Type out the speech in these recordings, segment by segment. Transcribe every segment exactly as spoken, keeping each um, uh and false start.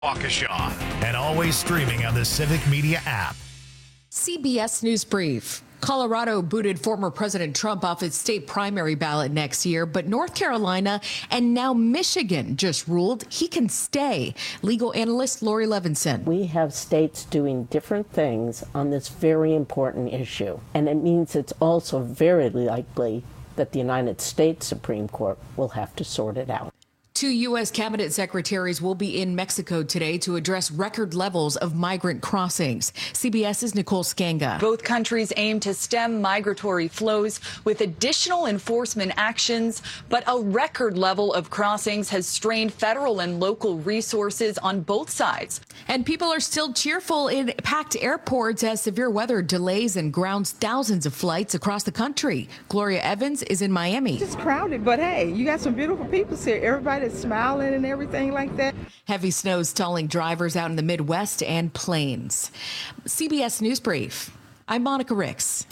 Waukesha, and always streaming on the Civic Media app. C B S News Brief. Colorado booted former President Trump off its state primary ballot next year, but North Carolina and now Michigan just ruled he can stay. Legal analyst Lori Levinson. We have states doing different things on this very important issue, and it means it's also very likely that the United States Supreme Court will have to sort it out. Two U S cabinet secretaries will be in Mexico today to address record levels of migrant crossings. CBS's Nicole Skanga. Both countries aim to stem migratory flows with additional enforcement actions, but a record level of crossings has strained federal and local resources on both sides. And people are still cheerful in packed airports as severe weather delays and grounds thousands of flights across the country. Gloria Evans is in Miami. It's crowded, but hey, you got some beautiful people here. Everybody smiling and everything like that. Heavy snow stalling drivers out in the Midwest and plains. C B S News Brief. I'm Monica Ricks.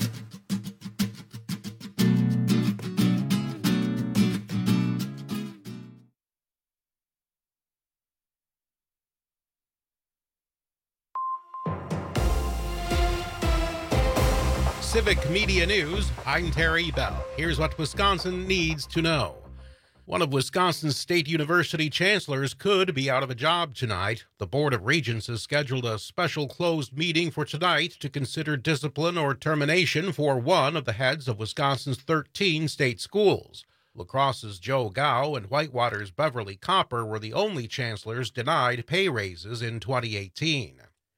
Civic Media News, I'm Terry Bell. Here's what Wisconsin needs to know. One of Wisconsin's state university chancellors could be out of a job tonight. The Board of Regents has scheduled a special closed meeting for tonight to consider discipline or termination for one of the heads of Wisconsin's thirteen state schools. La Crosse's Joe Gow and Whitewater's Beverly Copper were the only chancellors denied pay raises in twenty eighteen.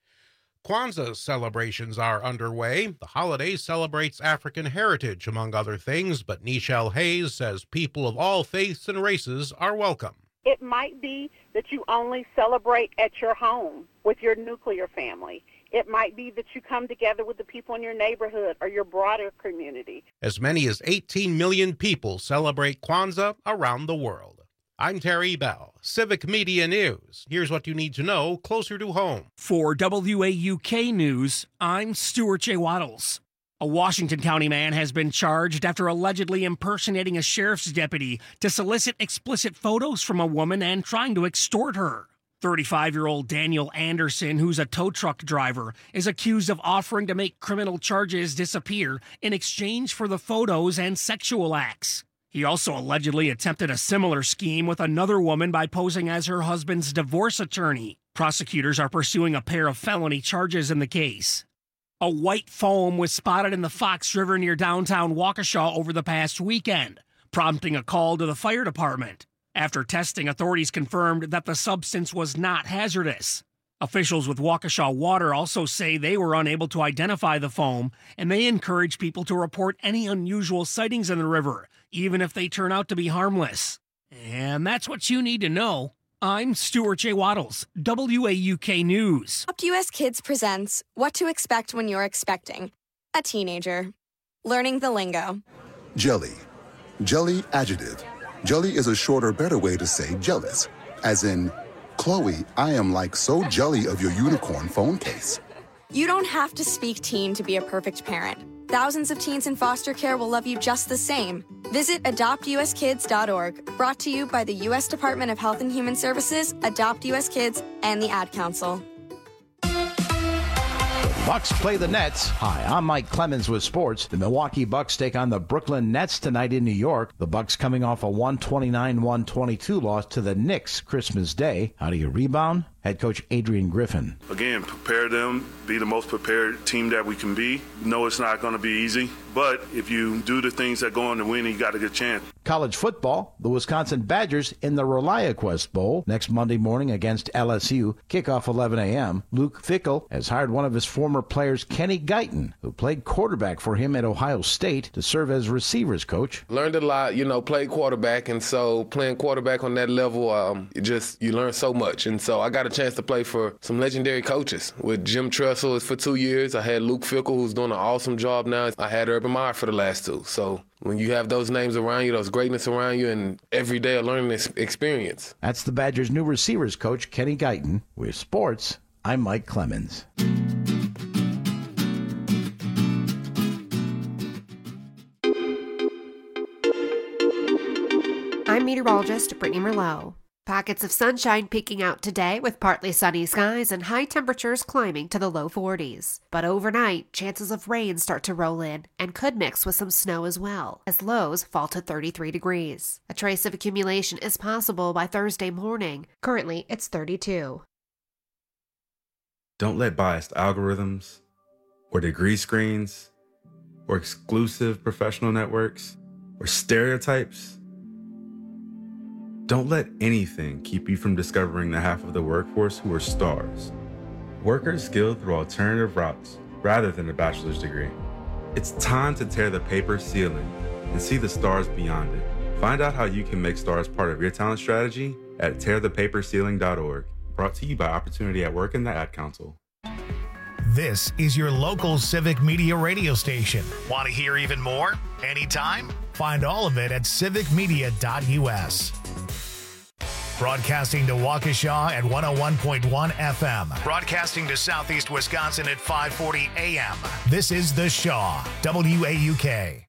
Kwanzaa celebrations are underway. The holiday celebrates African heritage, among other things, but Nichelle Hayes says people of all faiths and races are welcome. It might be that you only celebrate at your home with your nuclear family. It might be that you come together with the people in your neighborhood or your broader community. As many as eighteen million people celebrate Kwanzaa around the world. I'm Terry Bell, Civic Media News. Here's what you need to know closer to home. For W A U K News, I'm Stuart J. Waddles. A Washington County man has been charged after allegedly impersonating a sheriff's deputy to solicit explicit photos from a woman and trying to extort her. thirty-five-year-old Daniel Anderson, who's a tow truck driver, is accused of offering to make criminal charges disappear in exchange for the photos and sexual acts. He also allegedly attempted a similar scheme with another woman by posing as her husband's divorce attorney. Prosecutors are pursuing a pair of felony charges in the case. A white foam was spotted in the Fox River near downtown Waukesha over the past weekend, prompting a call to the fire department. After testing, authorities confirmed that the substance was not hazardous. Officials with Waukesha Water also say they were unable to identify the foam, and they encourage people to report any unusual sightings in the river, even if they turn out to be harmless. And that's what you need to know. I'm Stuart J. Waddles, W A U K News. Adopt U S Kids presents What to Expect When You're Expecting a Teenager. Learning the lingo. Jelly. Jelly adjective. Jelly is a shorter, better way to say jealous. As in, Chloe, I am like so jelly of your unicorn phone case. You don't have to speak teen to be a perfect parent. Thousands of teens in foster care will love you just the same. Visit adopt u s kids dot org, brought to you by the U S Department of Health and Human Services, Adopt U S Kids, and the Ad Council. Bucks play the Nets. Hi, I'm Mike Clemens with sports. The Milwaukee Bucks take on the Brooklyn Nets tonight in New York. The Bucks coming off a one twenty-nine one twenty-two loss to the Knicks Christmas Day. How do you rebound? Head coach Adrian Griffin. Again, prepare them, be the most prepared team that we can be. No, it's not going to be easy, but if you do the things that go on to win, you got a good chance. College football, the Wisconsin Badgers in the ReliaQuest Bowl next Monday morning against L S U. Kickoff eleven a.m. Luke Fickell has hired one of his former players, Kenny Guyton, who played quarterback for him at Ohio State, to serve as receivers coach. Learned a lot, you know, played quarterback, and so playing quarterback on that level, um, it just, you learn so much. And so I got a chance to play for some legendary coaches. With Jim Tressel for two years, I had Luke Fickell, who's doing an awesome job now. I had Urban Meyer for the last two. So when you have those names around you, those greatness around you, and every day a learning experience. That's the Badgers' new receivers coach, Kenny Guyton. With sports, I'm Mike Clemens. I'm meteorologist Brittany Merlot. Pockets of sunshine peeking out today with partly sunny skies and high temperatures climbing to the low forties. But overnight, chances of rain start to roll in and could mix with some snow as well, as lows fall to thirty-three degrees. A trace of accumulation is possible by Thursday morning. Currently, it's thirty-two. Don't let biased algorithms or degree screens or exclusive professional networks or stereotypes. Don't let anything keep you from discovering the half of the workforce who are stars. Workers skilled through alternative routes rather than a bachelor's degree. It's time to tear the paper ceiling and see the stars beyond it. Find out how you can make stars part of your talent strategy at tear the paper ceiling dot org. Brought to you by Opportunity at Work and the Ad Council. This is your local Civic Media radio station. Want to hear even more? Anytime? Find all of it at civic media dot u s. Broadcasting to Waukesha at one oh one point one F M. Broadcasting to Southeast Wisconsin at five forty A M. This is The Shaw, W A U K.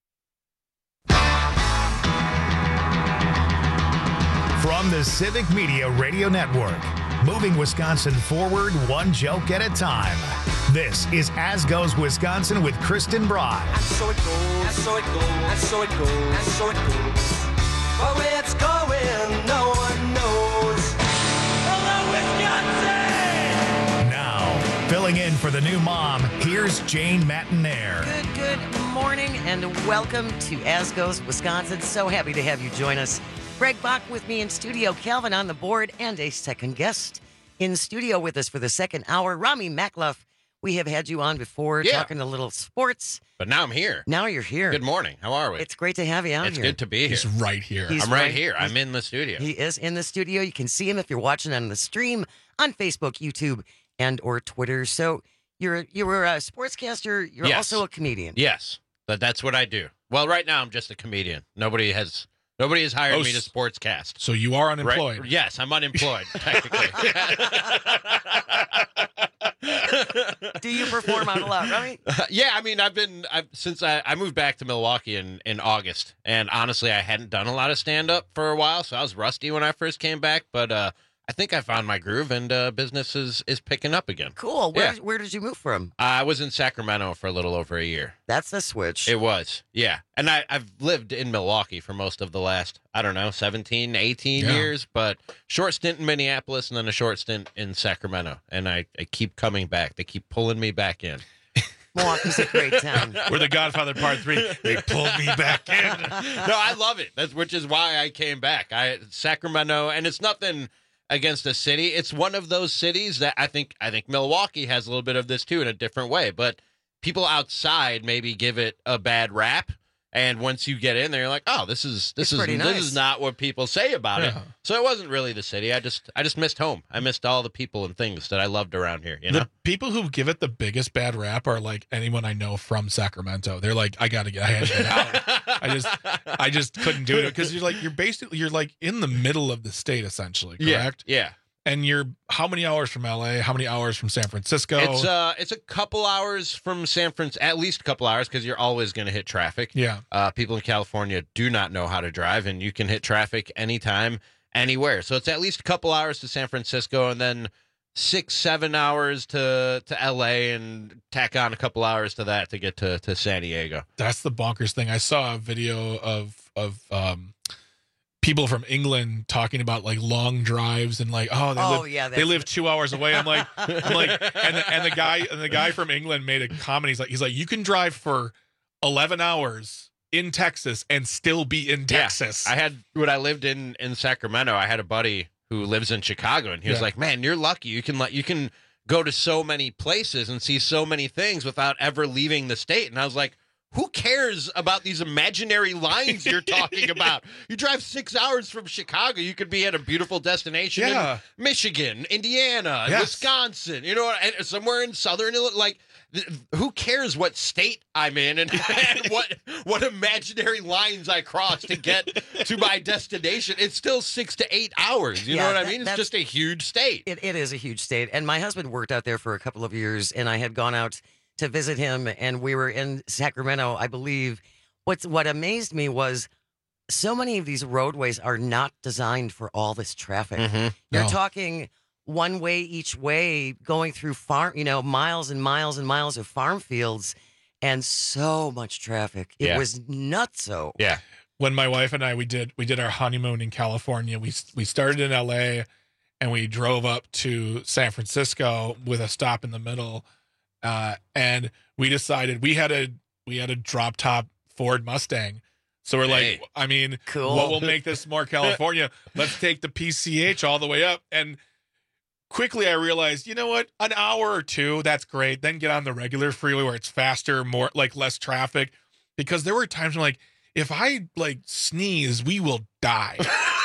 From the Civic Media Radio Network, moving Wisconsin forward one joke at a time. This is As Goes Wisconsin with Kristen Broad. And so it goes, and so it goes, and so it goes, and so it goes. But where it's going, no one knows. Hello, Wisconsin! Now, filling in for the new mom, here's Jane Matinaire. Good, good morning, and welcome to As Goes Wisconsin. So happy to have you join us. Greg Bach with me in studio, Calvin on the board, and a second guest in studio with us for the second hour, Rami Makloff. We have had you on before, yeah. talking a little sports. But now I'm here. Now you're here. Good morning. How are we? It's great to have you out it's here. It's good to be here. He's right here. He's I'm right, right here. I'm in the studio. He is in the studio. You can see him if you're watching on the stream on Facebook, YouTube, and or Twitter. So you're you're a sportscaster. You're yes. also a comedian. Yes, but that's what I do. Well, right now I'm just a comedian. Nobody has nobody has hired oh, me to sportscast. So you are unemployed. Right? Yes, I'm unemployed technically. Do you perform out a lot, right? Uh, yeah, I mean, I've been I've, since I, I moved back to Milwaukee in, in August, and honestly, I hadn't done a lot of stand up for a while, so I was rusty when I first came back. But uh, I think I found my groove, and uh, business is, is picking up again. Cool. Where yeah. where did you move from? I was in Sacramento for a little over a year. That's a switch. It was, yeah. And I, I've lived in Milwaukee for most of the last, I don't know, seventeen, eighteen yeah. years, but short stint in Minneapolis and then a short stint in Sacramento. And I, I keep coming back. They keep pulling me back in. Milwaukee's a great town. We're the Godfather Part Three. They pulled me back in. No, I love it. That's which is why I came back. I Sacramento, and it's nothing against the city. It's one of those cities that I think I think Milwaukee has a little bit of this too in a different way. But people outside maybe give it a bad rap. And once you get in there, you're like, oh, this is this it's is nice. this is not what people say about yeah. it. So it wasn't really the city. I just I just missed home. I missed all the people and things that I loved around here. You know, the people who give it the biggest bad rap are like anyone I know from Sacramento. They're like, I gotta get, I had to get out. I just I just couldn't do it because you're like you're basically you're like in the middle of the state essentially, correct? Yeah. yeah. And you're how many hours from L A? How many hours from San Francisco? It's uh, it's a couple hours from San Francisco, at least a couple hours, because you're always going to hit traffic. Yeah. Uh, people in California do not know how to drive, and you can hit traffic anytime, anywhere. So it's at least a couple hours to San Francisco, and then six, seven hours to to L A, and tack on a couple hours to that to get to to San Diego. That's the bonkers thing. I saw a video of of um. people from England talking about like long drives and like oh they oh, live yeah, they live two hours away. I'm like I'm like and the, and the guy and the guy from England made a comment. He's like he's like you can drive for eleven hours in Texas and still be in Texas. Yeah. I had when I lived in in Sacramento, I had a buddy who lives in Chicago, and he was Yeah. like, "Man, you're lucky. You can like you can go to so many places and see so many things without ever leaving the state." And I was like, who cares about these imaginary lines you're talking about? You drive six hours from Chicago, you could be at a beautiful destination Yeah. in Michigan, Indiana, Yes. Wisconsin, you know, and somewhere in southern Illinois. Like, th- who cares what state I'm in and, and what what imaginary lines I cross to get to my destination? It's still six to eight hours. You Yeah, know what I that- mean? It's that's- just a huge state. It, it is a huge state. And my husband worked out there for a couple of years, and I had gone out to visit him, and we were in Sacramento, I believe. What's what amazed me was so many of these roadways are not designed for all this traffic. Mm-hmm. You're No. talking one way each way, going through farm, you know, miles and miles and miles of farm fields, and so much traffic. It Yeah. was nutso. Yeah. When my wife and I we did we did our honeymoon in California. We we started in L A and we drove up to San Francisco with a stop in the middle. Uh, and we decided we had a we had a drop top Ford Mustang. So we're Hey. like, I mean, Cool. what will make this more California? Let's take the P C H all the way up. And quickly I realized, you know what? An hour or two, that's great. Then get on the regular freeway where it's faster, more like less traffic. Because there were times when like, if I like sneeze, we will die.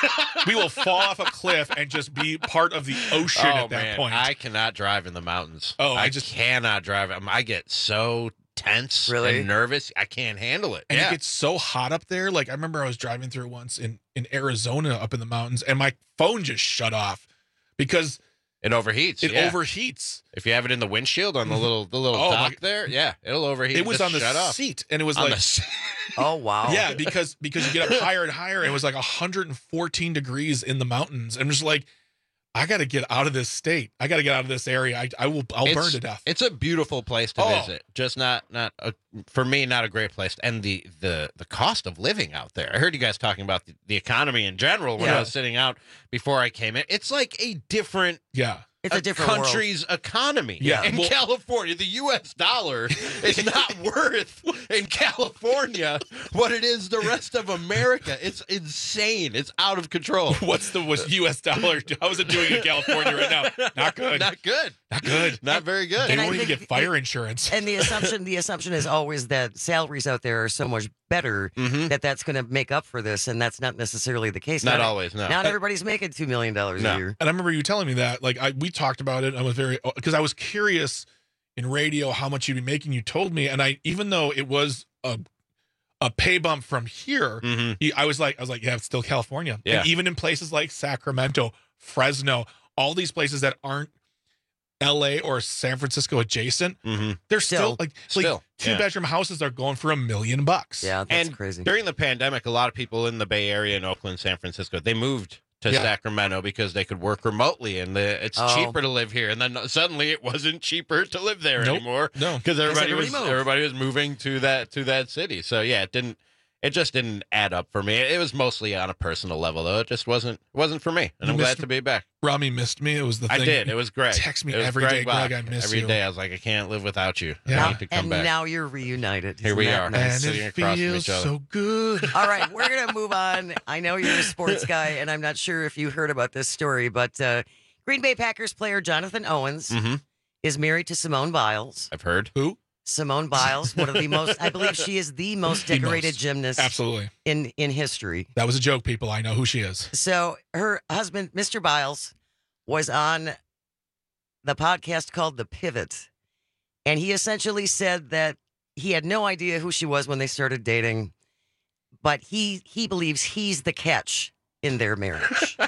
We will fall off a cliff and just be part of the ocean Oh at that man, point. I cannot drive in the mountains. Oh, I I just- just cannot drive. Um, I get so tense Really? and nervous. I can't handle it. And yeah. it gets so hot up there. Like I remember I was driving through once in, in Arizona up in the mountains and my phone just shut off because It overheats. it yeah. overheats. If you have it in the windshield on the little the little Oh, dock my- there, yeah, it'll overheat. It was Just on the shut off. seat and it was On like the seat. Oh, wow. yeah, because because you get up higher and higher. And it was like one hundred fourteen degrees in the mountains. And just like, I got to get out of this state. I got to get out of this area. I, I will. I'll burn It's- to death. It's a beautiful place to Oh. visit. Just not not a, for me, not a great place. And the the the cost of living out there. I heard you guys talking about the, the economy in general when Yeah. I was sitting out before I came in. It's like a different Yeah. It's a different world. country's economy. Yeah, In well- California, the U S dollar is not worth in California what it is the rest of America. It's insane. It's out of control. What's the was U S dollar? How is it doing in California right now? Not good. Not good. Not good. Not very good. They And I won't even think get fire insurance. And the assumption, the assumption is always that salaries out there are so much better Mhm. that that's going to make up for this, and that's not necessarily the case. Not always, no. Not everybody's making two million dollars No. a year. And I remember you telling me that, like, I we talked about it. I was very because I was curious in radio how much you'd be making. You told me, and I even though it was a a pay bump from here, Mhm. he- I was like, I was like, yeah, it's still California. Yeah. And even in places like Sacramento, Fresno, all these places that aren't L A or San Francisco adjacent, Mm-hmm. they're still, Still. like, Still, like two yeah. bedroom houses are going for a million bucks. Yeah, that's And crazy. During the pandemic, a lot of people in the Bay Area, in Oakland, San Francisco, they moved to Yeah. Sacramento because they could work remotely and the, it's Oh. cheaper to live here. And then suddenly it wasn't cheaper to live there Nope. anymore No. because everybody everybody was moved. everybody was moving to that to that city. So yeah, it didn't. It just didn't add up for me. It was mostly on a personal level, though. It just wasn't wasn't for me, and You I'm glad missed- to be back. Rami missed me. It was the I thing. did. It was Greg. Text me It was every Greg day, Greg, Bach. I miss Every you. day I was like, I can't live without you. Yeah. I need to come and back. now you're reunited. Here Isn't we that are. nice? And Sitting it across from feels each other. so good. All right, we're going to move on. I know you're a sports guy, and I'm not sure if you heard about this story, but uh, Green Bay Packers player Jonathan Owens Mhm. is married to Simone Biles. I've heard. Who? Simone Biles, one of the most, I believe she is the most The decorated most. gymnast Absolutely. in, in history. That was a joke, people. I know who she is. So her husband, Mister Biles, was on the podcast called The Pivot, and he essentially said that he had no idea who she was when they started dating, but he he believes he's the catch in their marriage.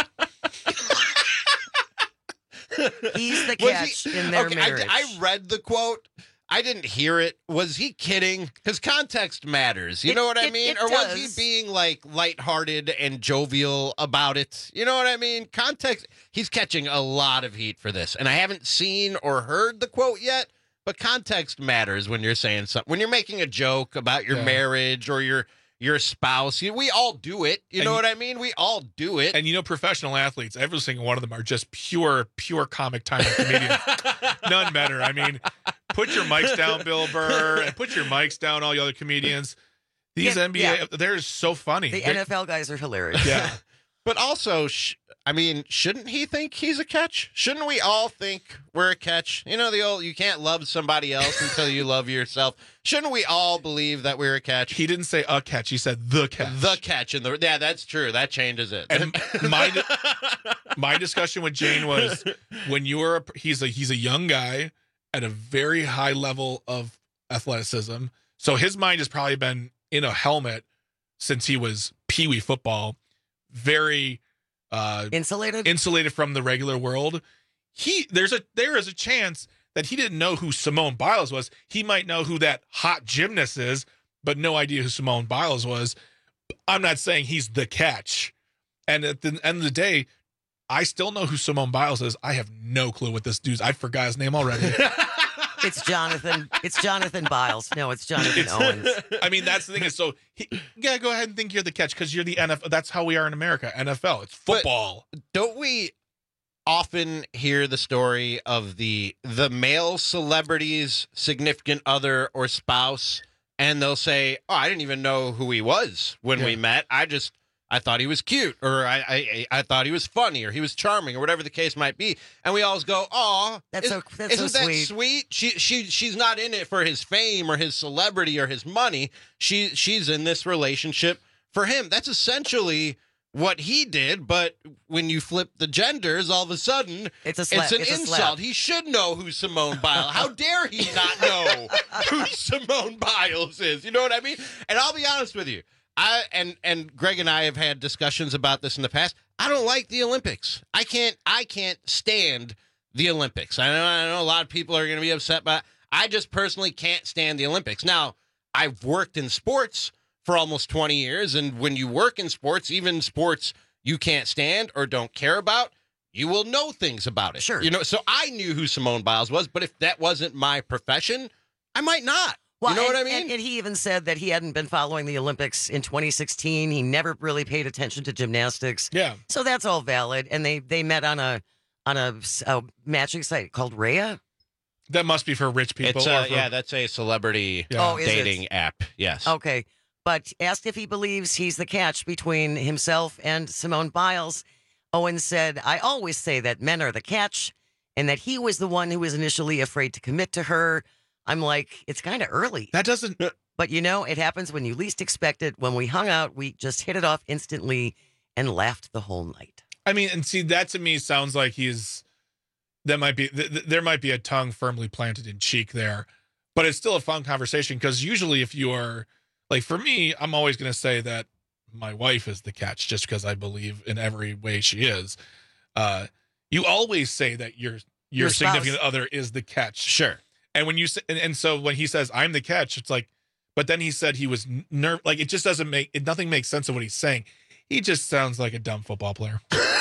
He's the Was catch he- in their okay, I- marriage. I, read the quote. I didn't hear it. Was he kidding? Because context matters. You It- know what I it- mean? it Or was he does. being like lighthearted and jovial about it? You know what I mean? Context. He's catching a lot of heat for this. And I haven't seen or heard the quote yet, but context matters when you're saying something. When you're making a joke about your Yeah. marriage or your your spouse, you, we all do it. You And know you- what I mean? We all do it. And you know, professional athletes, every single one of them are just pure, pure comic timing comedians. None better. I mean, put your mics down, Bill Burr, and put your mics down, all the other comedians. These Yeah, N B A, yeah. they're so funny. the They're- N F L guys are hilarious. Yeah. But also, sh- I mean, shouldn't he think he's a catch? Shouldn't we all think we're a catch? You know, the old, you can't love somebody else until you love yourself. Shouldn't we all believe that we're a catch? He didn't say a catch. He said the catch. The catch in the yeah, that's true. That changes it. And my my discussion with Jane was when you were a, he's a he's a young guy at a very high level of athleticism. So his mind has probably been in a helmet since he was peewee football, very uh, Insulated? insulated from the regular world. He there's a there is a chance that he didn't know who Simone Biles was. He might know who that hot gymnast is, but no idea who Simone Biles was. I'm not saying he's the catch. And at the end of the day, I still know who Simone Biles is. I have no clue what this dude's. I forgot his name already. It's Jonathan. It's Jonathan Biles. No, it's Jonathan Owens. I mean, that's the thing is, so he, yeah, go ahead and think you're the catch because you're the N F L. That's how we are in America. N F L. It's football. But don't we often hear the story of the the male celebrity's significant other or spouse, and they'll say, "Oh, I didn't even know who he was when Yeah. we met. I just I thought he was cute, or I, I I thought he was funny, or he was charming, or whatever the case might be." And we always go, "Oh, That's so- that's so isn't that sweet." sweet? She she she's not in it for his fame or his celebrity or his money. She she's in this relationship for him." That's essentially what he did, but when you flip the genders, all of a sudden It's a slap. it's an It's a insult. slap. He should know who Simone Biles. How dare he not know who Simone Biles is? You know what I mean? And I'll be honest with you. I and and Greg and I have had discussions about this in the past. I don't like the Olympics. I can't I can't stand the Olympics. I know I know a lot of people are going to be upset, but I just personally can't stand the Olympics. Now, I've worked in sports for almost twenty years, and when you work in sports, even sports you can't stand or don't care about, you will know things about it. Sure. You know, so I knew who Simone Biles was, but if that wasn't my profession, I might not. Well, you know and, what I mean? And, and he even said that he hadn't been following the Olympics in twenty sixteen. He never really paid attention to gymnastics. Yeah. So that's all valid. And they they met on a on a, a matching site called Rhea. That must be for rich people. It's or uh, for- yeah, that's a celebrity Yeah. Oh, is it? dating app. Yes. Okay. But asked if he believes he's the catch between himself and Simone Biles, Owen said, "I always say that men are the catch and that he was the one who was initially afraid to commit to her." I'm like, it's kind of early. That doesn't. But, you know, it happens when you least expect it. When we hung out, we just hit it off instantly and laughed the whole night. I mean, and see, that to me sounds like he's. That might be. Th- th- there might be a tongue firmly planted in cheek there, but it's still a fun conversation because usually, if you are like, for me, I'm always going to say that my wife is the catch just because I believe in every way she is. Uh, you always say that your your, Your spouse. significant other is the catch. Sure. And when you say, and, and so when he says I'm the catch, it's like, but then he said he was nerve. Like it just doesn't make it. Nothing makes sense of what he's saying. He just sounds like a dumb football player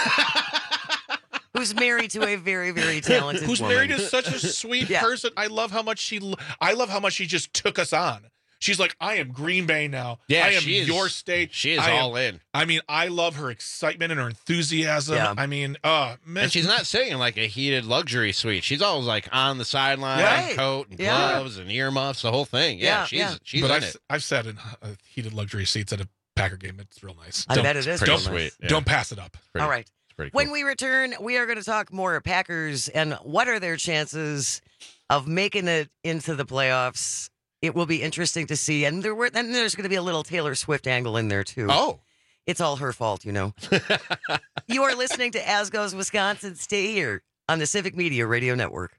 Who's married to a very, very talented who's woman. married to such a sweet Yeah. person. I love how much she. I love how much she just took us on. She's like, I am Green Bay now. Yeah, I am she is- your state. she is I am- all in. I mean, I love her excitement and her enthusiasm. Yeah. I mean, uh, man, And she's not sitting in like a heated luxury suite. She's always like on the sideline, Right. coat and Yeah. gloves and earmuffs, the whole thing. Yeah, Yeah, she's yeah. she's but in I've, it. I've sat in uh, heated luxury seats at a Packer game. It's real nice. I Don't- bet it is Pretty real don't, nice. sweet. Yeah. Don't pass it up. Pretty- All right. it's pretty cool. When we return, we are going to talk more Packers and what are their chances of making it into the playoffs. It will be interesting to see. And there were, then there's going to be a little Taylor Swift angle in there, too. Oh. It's all her fault, you know. You are listening to As Goes Wisconsin. Stay here on the Civic Media Radio Network.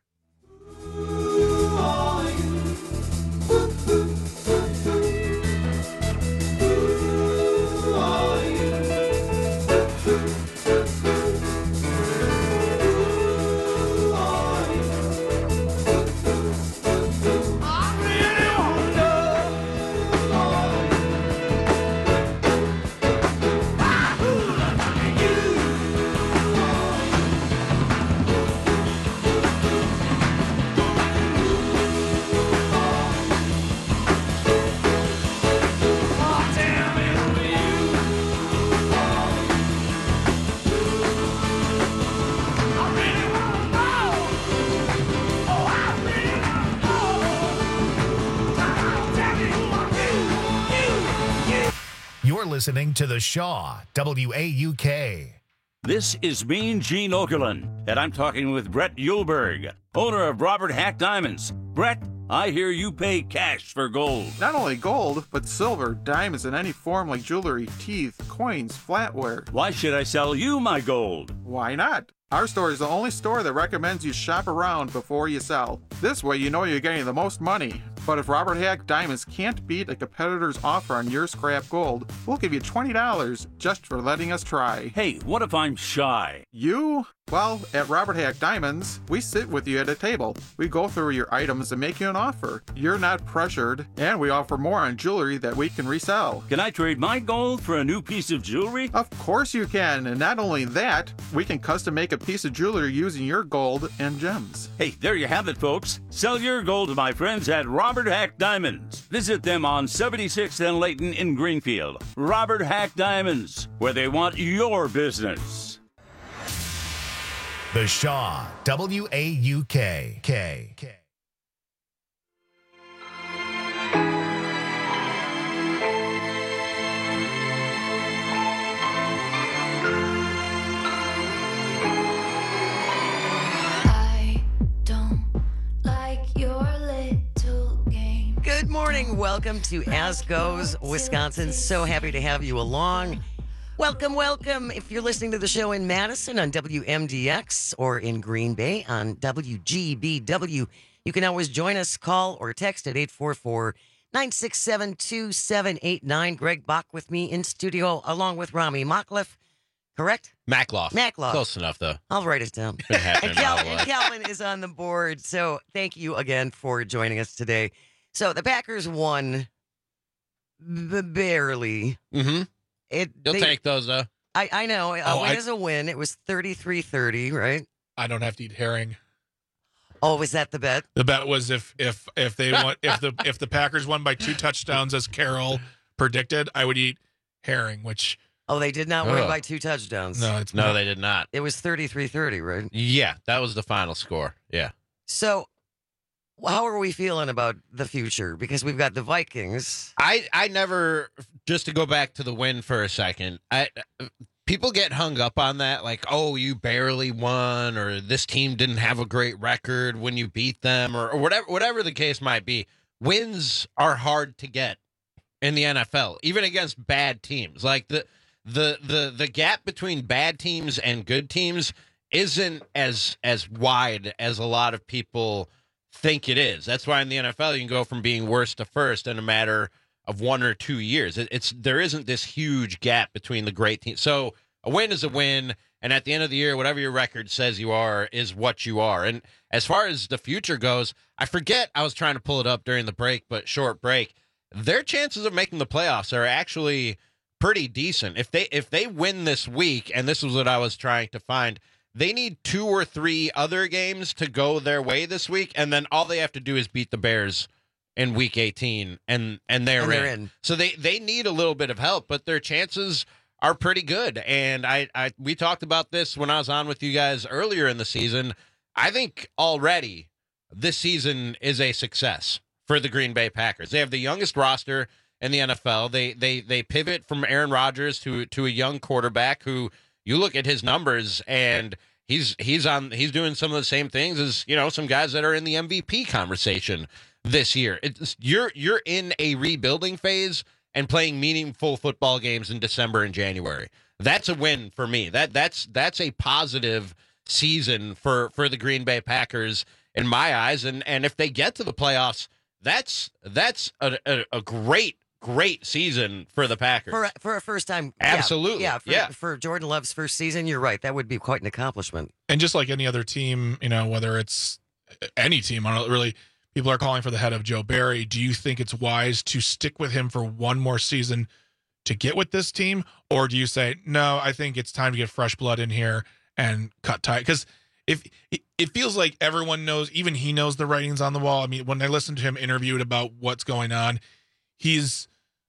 You're listening to The Shaw, W A U K. This is Mean Gene Okerlund, and I'm talking with Brett Yulberg, owner of Robert Hack Diamonds. Brett, I hear you pay cash for gold. Not only gold, but silver, diamonds in any form like jewelry, teeth, coins, flatware. Why should I sell you my gold? Why not? Our store is the only store that recommends you shop around before you sell. This way you know you're getting the most money. But if Robert Hack Diamonds can't beat a competitor's offer on your scrap gold, we'll give you twenty dollars just for letting us try. Hey, what if I'm shy? You? Well, at Robert Hack Diamonds, we sit with you at a table. We go through your items and make you an offer. You're not pressured, and we offer more on jewelry that we can resell. Can I trade my gold for a new piece of jewelry? Of course you can, and not only that, we can custom make a piece of jewelry using your gold and gems. Hey, there you have it, folks. Sell your gold to my friends at Robert Hack Diamonds. Visit them on seventy-sixth and Layton in Greenfield. Robert Hack Diamonds, where they want your business. The Shaw, W A U K. K. K. Good morning. Welcome to As Goes Wisconsin. So happy to have you along. Welcome, welcome. If you're listening to the show in Madison on W M D X or in Green Bay on W G B W, you can always join us, call or text at eight four four, nine six seven, two seven eight nine. Greg Bach with me in studio along with Rami Makloff. Correct? Makloff. Makloff. Close enough, though. I'll write it down. Been happening And, Cal- all the way. and Calvin is on the board. So thank you again for joining us today. So the Packers won b- barely. Mm-hmm. It, You'll they- take those, though. I, I know. A Oh, win I- is a win. It was thirty-three thirty, right? I don't have to eat herring. Oh, was that the bet? The bet was if if if they won if the if the Packers won by two touchdowns as Carroll predicted, I would eat herring, which Oh, they did not win Ugh. by two touchdowns. no, it's No, not. they did not. It was thirty-three thirty, right? Yeah, that was the final score. Yeah. So how are we feeling about the future? Because we've got the Vikings. I, I never, just to go back to the win for a second, I people get hung up on that, like, oh, you barely won, or this team didn't have a great record when you beat them, or, or whatever whatever the case might be. Wins are hard to get in the N F L, even against bad teams. Like the the the the gap between bad teams and good teams isn't as as wide as a lot of people think it is. That's why in the N F L you can go from being worst to first in a matter of one or two years. It, it's there isn't this huge gap between the great teams. So a win is a win, and at the end of the year, whatever your record says you are is what you are. And as far as the future goes, I forget I was trying to pull it up during the break, but short break. Their chances of making the playoffs are actually pretty decent. If they if they win this week, and this is what I was trying to find, they need two or three other games to go their way this week, and then all they have to do is beat the Bears in Week eighteen, and and they're, And they're in. in. So they they need a little bit of help, but their chances are pretty good. And I, I we talked about this when I was on with you guys earlier in the season. I think already this season is a success for the Green Bay Packers. They have the youngest roster in the N F L. They they they pivot from Aaron Rodgers to to a young quarterback who, you look at his numbers and he's he's on he's doing some of the same things as, you know, some guys that are in the M V P conversation this year. It's you're you're in a rebuilding phase and playing meaningful football games in December and January. That's a win for me. That that's that's a positive season for for the Green Bay Packers in my eyes. And and if they get to the playoffs, that's that's a a, a great great season for the Packers. For a, for a first time. Absolutely. Yeah, for, Yeah. for Jordan Love's first season, you're right. That would be quite an accomplishment. And just like any other team, you know, whether it's any team, I don't really, people are calling for the head of Joe Barry. Do you think it's wise to stick with him for one more season to get with this team? Or do you say, no, I think it's time to get fresh blood in here and cut ties? Because if it, it feels like everyone knows, even he knows the writings on the wall. I mean, when I listened to him interviewed about what's going on, he's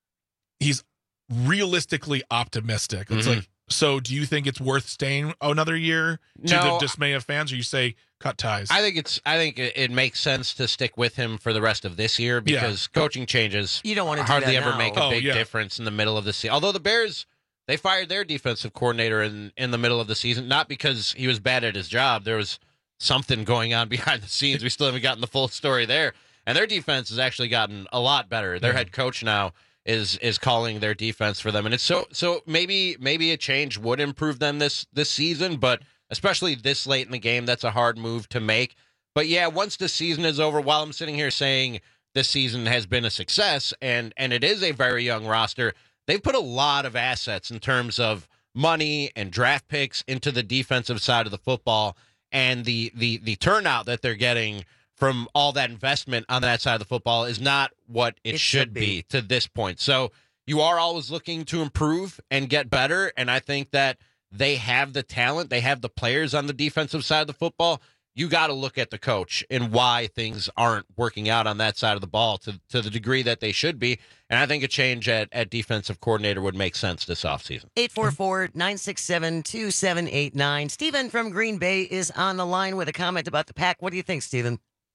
he's realistically optimistic. It's Mhm. like, so do you think it's worth staying another year to No. the dismay of fans, or you say cut ties? I think it's. I think it, it makes sense to stick with him for the rest of this year because coaching changes. You don't want to do hardly that ever now. make a Oh, big yeah. difference in the middle of the season. Although the Bears, they fired their defensive coordinator in in the middle of the season, not because he was bad at his job. There was something going on behind the scenes. We still haven't gotten the full story there, and their defense has actually gotten a lot better. Their Yeah. head coach now is is calling their defense for them, and it's so so maybe maybe a change would improve them this this season, but especially this late in the game, that's a hard move to make. But yeah, once the season is over, while I'm sitting here saying this season has been a success and and it is a very young roster, they've put a lot of assets in terms of money and draft picks into the defensive side of the football, and the the the turnout that they're getting from all that investment on that side of the football is not what it, It should should be. be. to this point. So you are always looking to improve and get better, and I think that they have the talent, they have the players on the defensive side of the football. You got to look at the coach and why things aren't working out on that side of the ball to, to the degree that they should be. And I think a change at, at defensive coordinator would make sense this offseason. eight four four, nine six seven, two seven eight nine. Stephen from Green Bay is on the line with a comment about the Pack. What do you think, Stephen?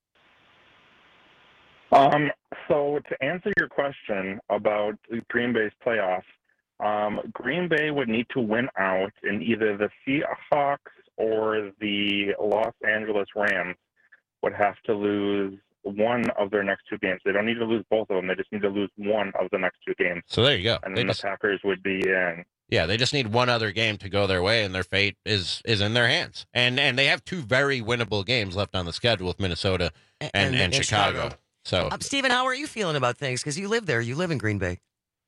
Um, so to answer your question about Green Bay's playoffs, um, Green Bay would need to win out in either the Seahawks or the Los Angeles Rams would have to lose one of their next two games. They don't need to lose both of them. They just need to lose one of the next two games. So there you go. And They then just- the Packers would be in. Yeah, they just need one other game to go their way, and their fate is is in their hands. And and they have two very winnable games left on the schedule with Minnesota and, and, and Chicago. Chicago. So Um, Stephen, how are you feeling about things? Because you live there. You live in Green Bay.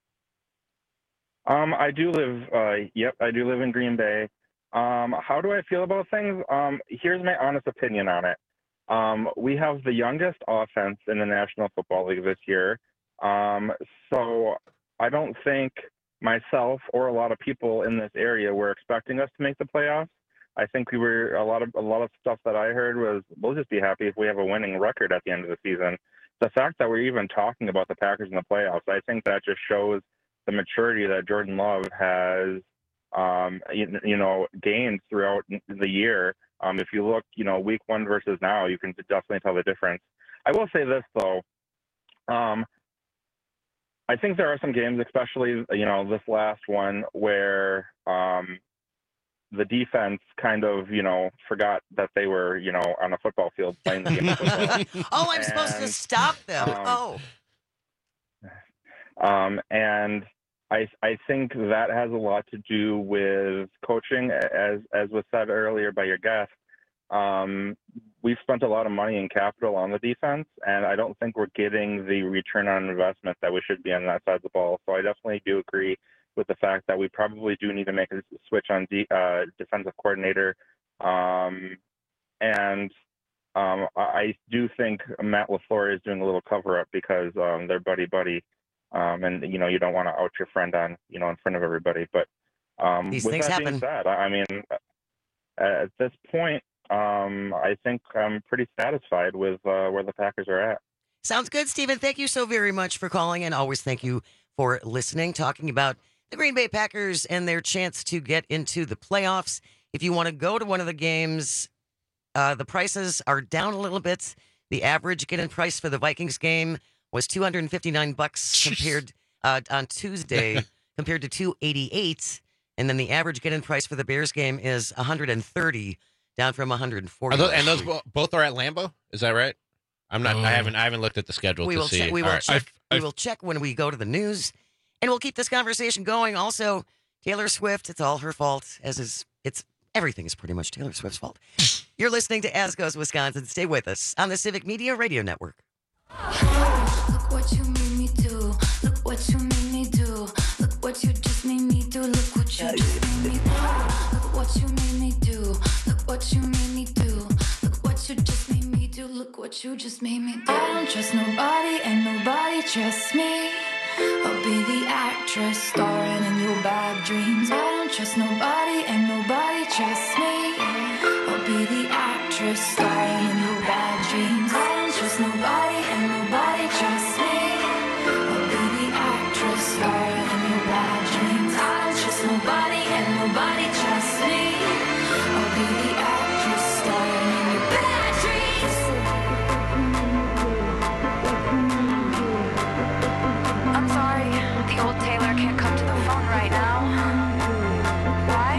Um, I do live, uh, yep, I do live in Green Bay. Um, how do I feel about things? Um, here's my honest opinion on it. Um, we have the youngest offense in the National Football League this year. Um, so I don't think myself or a lot of people in this area were expecting us to make the playoffs. I think we were, a lot of, a lot of stuff that I heard was, we'll just be happy if we have a winning record at the end of the season. The fact that we're even talking about the Packers in the playoffs, I think that just shows the maturity that Jordan Love has, um, you, you know, gained throughout the year. Um, if you look, you know, week one versus now, you can definitely tell the difference. I will say this, though. Um, I think there are some games, especially, you know, this last one, where um, the defense kind of, you know, forgot that they were, you know, on a football field playing the game of football. Oh, I'm supposed to And, stop them. um, oh. Um, and I I think that has a lot to do with coaching, as as was said earlier by your guest. Um, we've spent a lot of money and capital on the defense, and I don't think we're getting the return on investment that we should be on that side of the ball. So I definitely do agree with the fact that we probably do need to make a switch on de- uh, defensive coordinator. Um, and um, I, I do think Matt LaFleur is doing a little cover up because um, they're buddy buddy. Um, and, you know, you don't want to out your friend on, you know, in front of everybody. But um, These with things that happen. being said, I I mean, at this point, um, I think I'm pretty satisfied with uh, where the Packers are at. Sounds good, Stephen. Thank you so very much for calling, and always thank you for listening, talking about the Green Bay Packers and their chance to get into the playoffs. If you want to go to one of the games, uh, the prices are down a little bit. The average get-in price for the Vikings game was two hundred fifty-nine bucks compared uh, on Tuesday, compared to two eighty-eight, and then the average get-in price for the Bears game is one hundred thirty, down from one hundred forty. Are those, and those bo- both are at Lambeau? Is that right? I'm not. I haven't. I haven't looked at the schedule We to will see. check. We All will right. check. we will check when we go to the news, and we'll keep this conversation going. Also, Taylor Swift. It's all her fault. As is, it's everything is pretty much Taylor Swift's fault. You're listening to As Goes Wisconsin. Stay with us on the Civic Media Radio Network. Look what you made me do. Look what you made me do. Look what you just made me do. Look what you just made me do. Look what you made me do. Look what you made me do. Look what you just made me do. Look what you just made me do. I don't trust nobody and nobody trusts me. I'll be the actress starring in your bad dreams. I don't trust nobody and nobody trusts me. I'll be the actress starring in your bad dreams. I don't trust nobody and nobody trusts me. I'll be the actress starring in your bad dreams. I don't trust nobody and nobody trusts me. I'll be the actress starring in your bad dreams. I'm sorry, the old Taylor can't come to the phone right now. Why?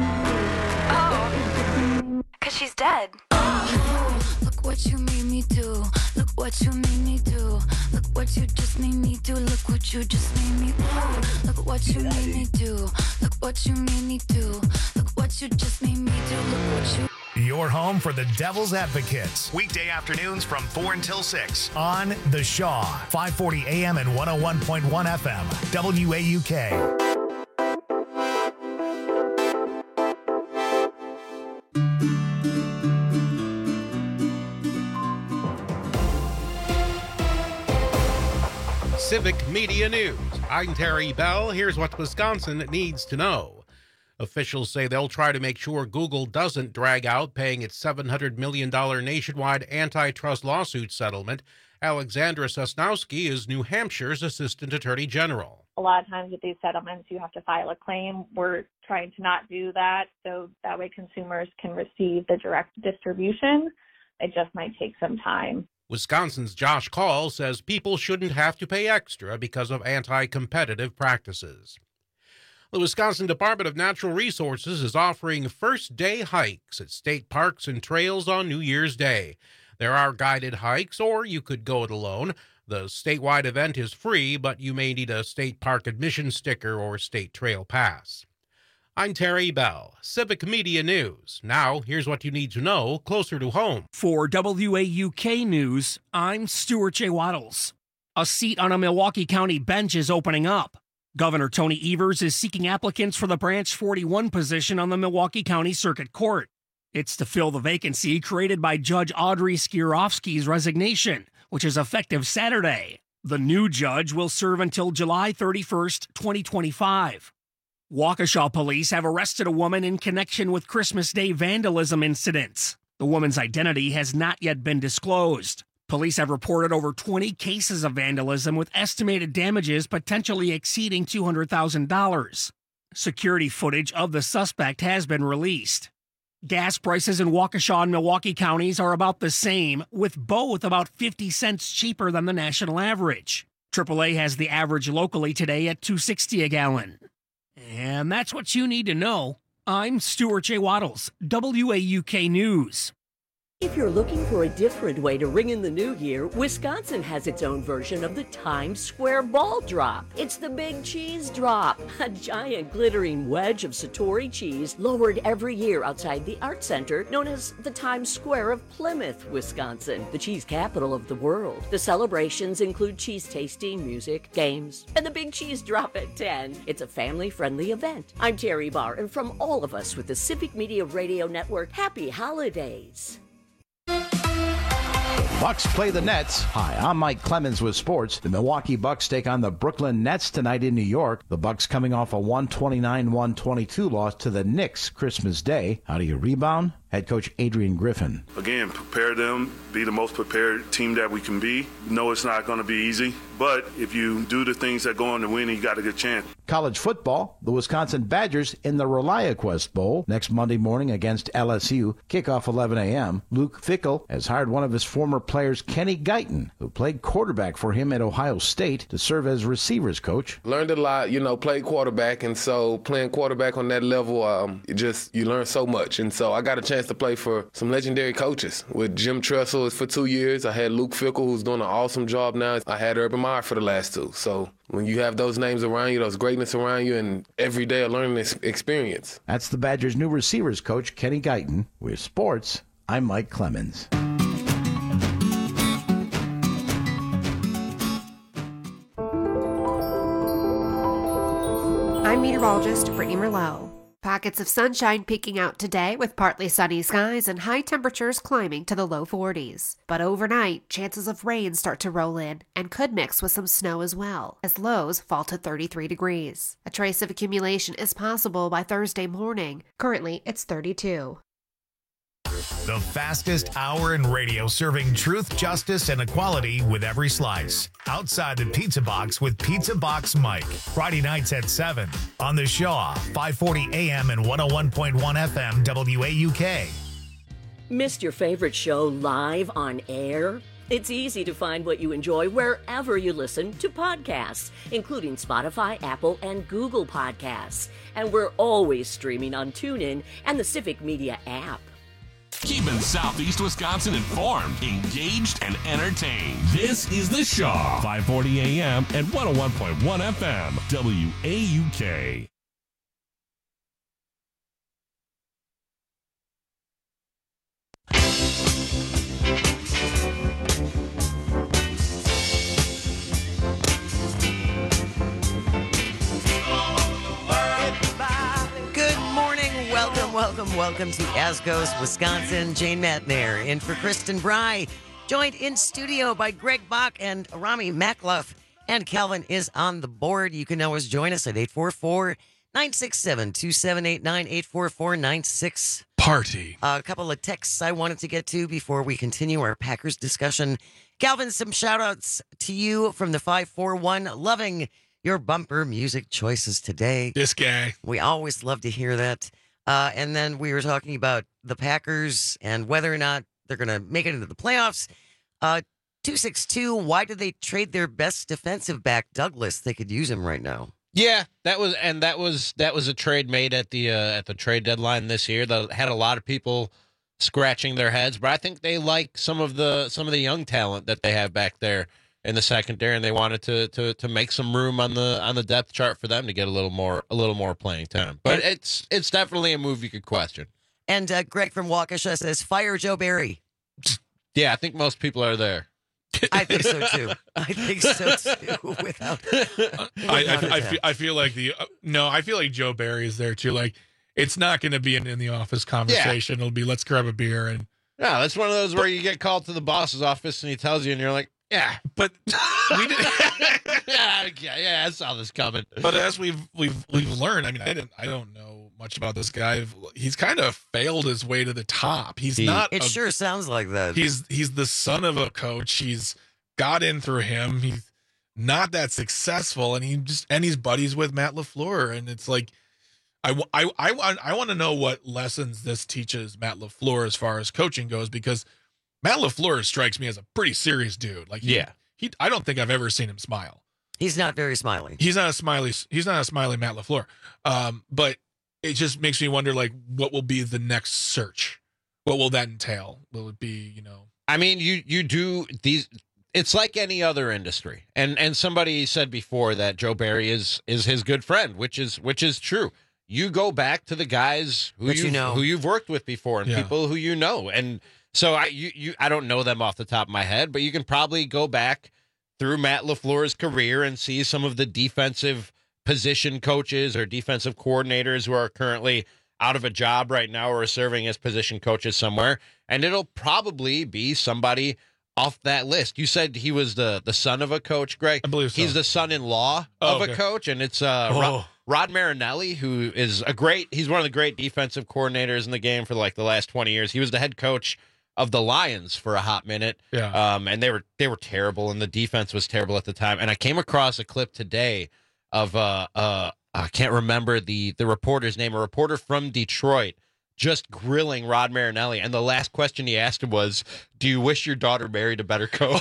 Oh, 'cause she's dead. Look what you made me do. Look what you made me do. Look what you just made me do. Look what you just made me do. Look what you made me do. Look what you made me do. Look what you just made me do. Look what you. Your home for the Devil's Advocates. Weekday afternoons from four until six on The Shaw, five forty A M and one oh one point one F M, W A U K. Civic Media News. I'm Terry Bell. Here's what Wisconsin needs to know. Officials say they'll try to make sure Google doesn't drag out paying its seven hundred million dollars nationwide antitrust lawsuit settlement. Alexandra Sosnowski is New Hampshire's Assistant Attorney General. A lot of times with these settlements, you have to file a claim. We're trying to not do that, so that way consumers can receive the direct distribution. It just might take some time. Wisconsin's Josh Call says people shouldn't have to pay extra because of anti-competitive practices. The Wisconsin Department of Natural Resources is offering first-day hikes at state parks and trails on New Year's Day. There are guided hikes, or you could go it alone. The statewide event is free, but you may need a state park admission sticker or state trail pass. I'm Terry Bell, Civic Media News. Now, here's what you need to know closer to home. For W A U K News, I'm Stuart J. Waddles. A seat on a Milwaukee County bench is opening up. Governor Tony Evers is seeking applicants for the Branch forty-one position on the Milwaukee County Circuit Court. It's to fill the vacancy created by Judge Audrey Skierowski's resignation, which is effective Saturday. The new judge will serve until July thirty-first, twenty twenty-five. Waukesha police have arrested a woman in connection with Christmas Day vandalism incidents. The woman's identity has not yet been disclosed. Police have reported over twenty cases of vandalism with estimated damages potentially exceeding two hundred thousand dollars. Security footage of the suspect has been released. Gas prices in Waukesha and Milwaukee counties are about the same, with both about fifty cents cheaper than the national average. triple A has the average locally today at two dollars and sixty cents a gallon. And that's what you need to know. I'm Stuart J. Waddles, W A U K News. If you're looking for a different way to ring in the new year, Wisconsin has its own version of the Times Square Ball Drop. It's the Big Cheese Drop, a giant glittering wedge of Satori cheese lowered every year outside the Art Center, known as the Times Square of Plymouth, Wisconsin, the cheese capital of the world. The celebrations include cheese tasting, music, games, and the Big Cheese Drop at ten. It's a family-friendly event. I'm Terry Barr, and from all of us with the Civic Media Radio Network, happy holidays. Bucks play the Nets. Hi, I'm Mike Clemens with sports. The Milwaukee Bucks take on the Brooklyn Nets tonight in New York. The Bucks coming off a one twenty-nine one twenty-two loss to the Knicks Christmas Day. How do you rebound? Head coach Adrian Griffin. Again, prepare them, be the most prepared team that we can be. No, it's not going to be easy, but if you do the things that go on to win, you got a good chance. College football, the Wisconsin Badgers in the ReliaQuest Bowl next Monday morning against L S U. Kickoff eleven a.m. Luke Fickell has hired one of his former players, Kenny Guyton, who played quarterback for him at Ohio State, to serve as receivers coach. Learned a lot, you know, played quarterback, and so playing quarterback on that level, um, it just, you learn so much. And so I got a chance to play for some legendary coaches. With Jim Tressel for two years, I had Luke Fickell, who's doing an awesome job now. I had Urban Meyer for the last two. So when you have those names around you, those greatness around you, and every day a learning experience. That's the Badgers' new receivers coach, Kenny Guyton. With sports, I'm Mike Clemens. I'm meteorologist Brittany Merlot. Pockets of sunshine peeking out today with partly sunny skies and high temperatures climbing to the low forties. But overnight, chances of rain start to roll in and could mix with some snow as well, as lows fall to thirty-three degrees. A trace of accumulation is possible by Thursday morning. Currently, it's thirty-two. The fastest hour in radio, serving truth, justice, and equality with every slice. Outside the Pizza Box with Pizza Box Mike. Friday nights at seven on the Shaw, five forty A M and one oh one point one F M W A U K. Missed your favorite show live on air? It's easy to find what you enjoy wherever you listen to podcasts, including Spotify, Apple, and Google Podcasts. And we're always streaming on TuneIn and the Civic Media app. Keeping Southeast Wisconsin informed, engaged, and entertained. This is The Shaw, five forty A M and one oh one point one F M, W A U K. Welcome, welcome, welcome to As Goes Wisconsin. Jane Matnair in for Kristen Bry, joined in studio by Greg Bach and Rami Makloff. And Calvin is on the board. You can always join us at eight four four, nine six seven, two seven eight nine, eight four four, nine six. Party. Uh, a couple of texts I wanted to get to before we continue our Packers discussion. Calvin, some shout-outs to you from the five four one. Loving your bumper music choices today. This guy. We always love to hear that. Uh, and then we were talking about the Packers and whether or not they're going to make it into the playoffs. Uh, two six two, why did they trade their best defensive back, Douglas? They could use him right now. Yeah, that was and that was that was a trade made at the uh, at the trade deadline this year that had a lot of people scratching their heads, but I think they like some of the some of the young talent that they have back there in the secondary, and they wanted to to to make some room on the on the depth chart for them to get a little more a little more playing time. But it's it's definitely a move you could question. And uh, Greg from Waukesha says, "Fire Joe Barry." Yeah, I think most people are there. I think so too. I think so too. Without, without I, I, I, a feel, I feel like the uh, no, I feel like Joe Barry is there too. Like it's not going to be an in the office conversation. It'll be let's grab a beer and. No, that's one of those where you get called to the boss's office and he tells you, and you're like, yeah, but we did. yeah, yeah, I saw this coming. But as we've we've we've learned, I mean, I didn't, I don't know much about this guy. He's kind of failed his way to the top. He's He- not. It a- sure sounds like that. He's he's the son of a coach. He's got in through him. He's not that successful, and he just and he's buddies with Matt LaFleur, and it's like. I, w- I, I, want- I want to know what lessons this teaches Matt LaFleur as far as coaching goes, because Matt LaFleur strikes me as a pretty serious dude. Like, he, Yeah. he, I don't think I've ever seen him smile. He's not very smiley. He's not a smiley. He's not a smiley Matt LaFleur. Um, but it just makes me wonder, like, what will be the next search? What will that entail? Will it be, you know? I mean, you you do these. It's like any other industry, and and somebody said before that Joe Barry is is his good friend, which is which is true. You go back to the guys who That you you know. who you've worked with before, and Yeah. people who you know, and so I you, you I don't know them off the top of my head, but you can probably go back through Matt LaFleur's career and see some of the defensive position coaches or defensive coordinators who are currently out of a job right now or are serving as position coaches somewhere, and it'll probably be somebody off that list. You said he was the the son of a coach, Greg. I believe so. He's the son-in-law Oh, of okay. a coach, and it's uh, Oh. Rod, Rod Marinelli, who is a great. He's one of the great defensive coordinators in the game for like the last twenty years. He was the head coach of the Lions for a hot minute. Yeah. Um, and they were they were terrible, and the defense was terrible at the time. And I came across a clip today of uh uh I can't remember the the reporter's name, a reporter from Detroit, just grilling Rod Marinelli, and the last question he asked him was, "Do you wish your daughter married a better coach?"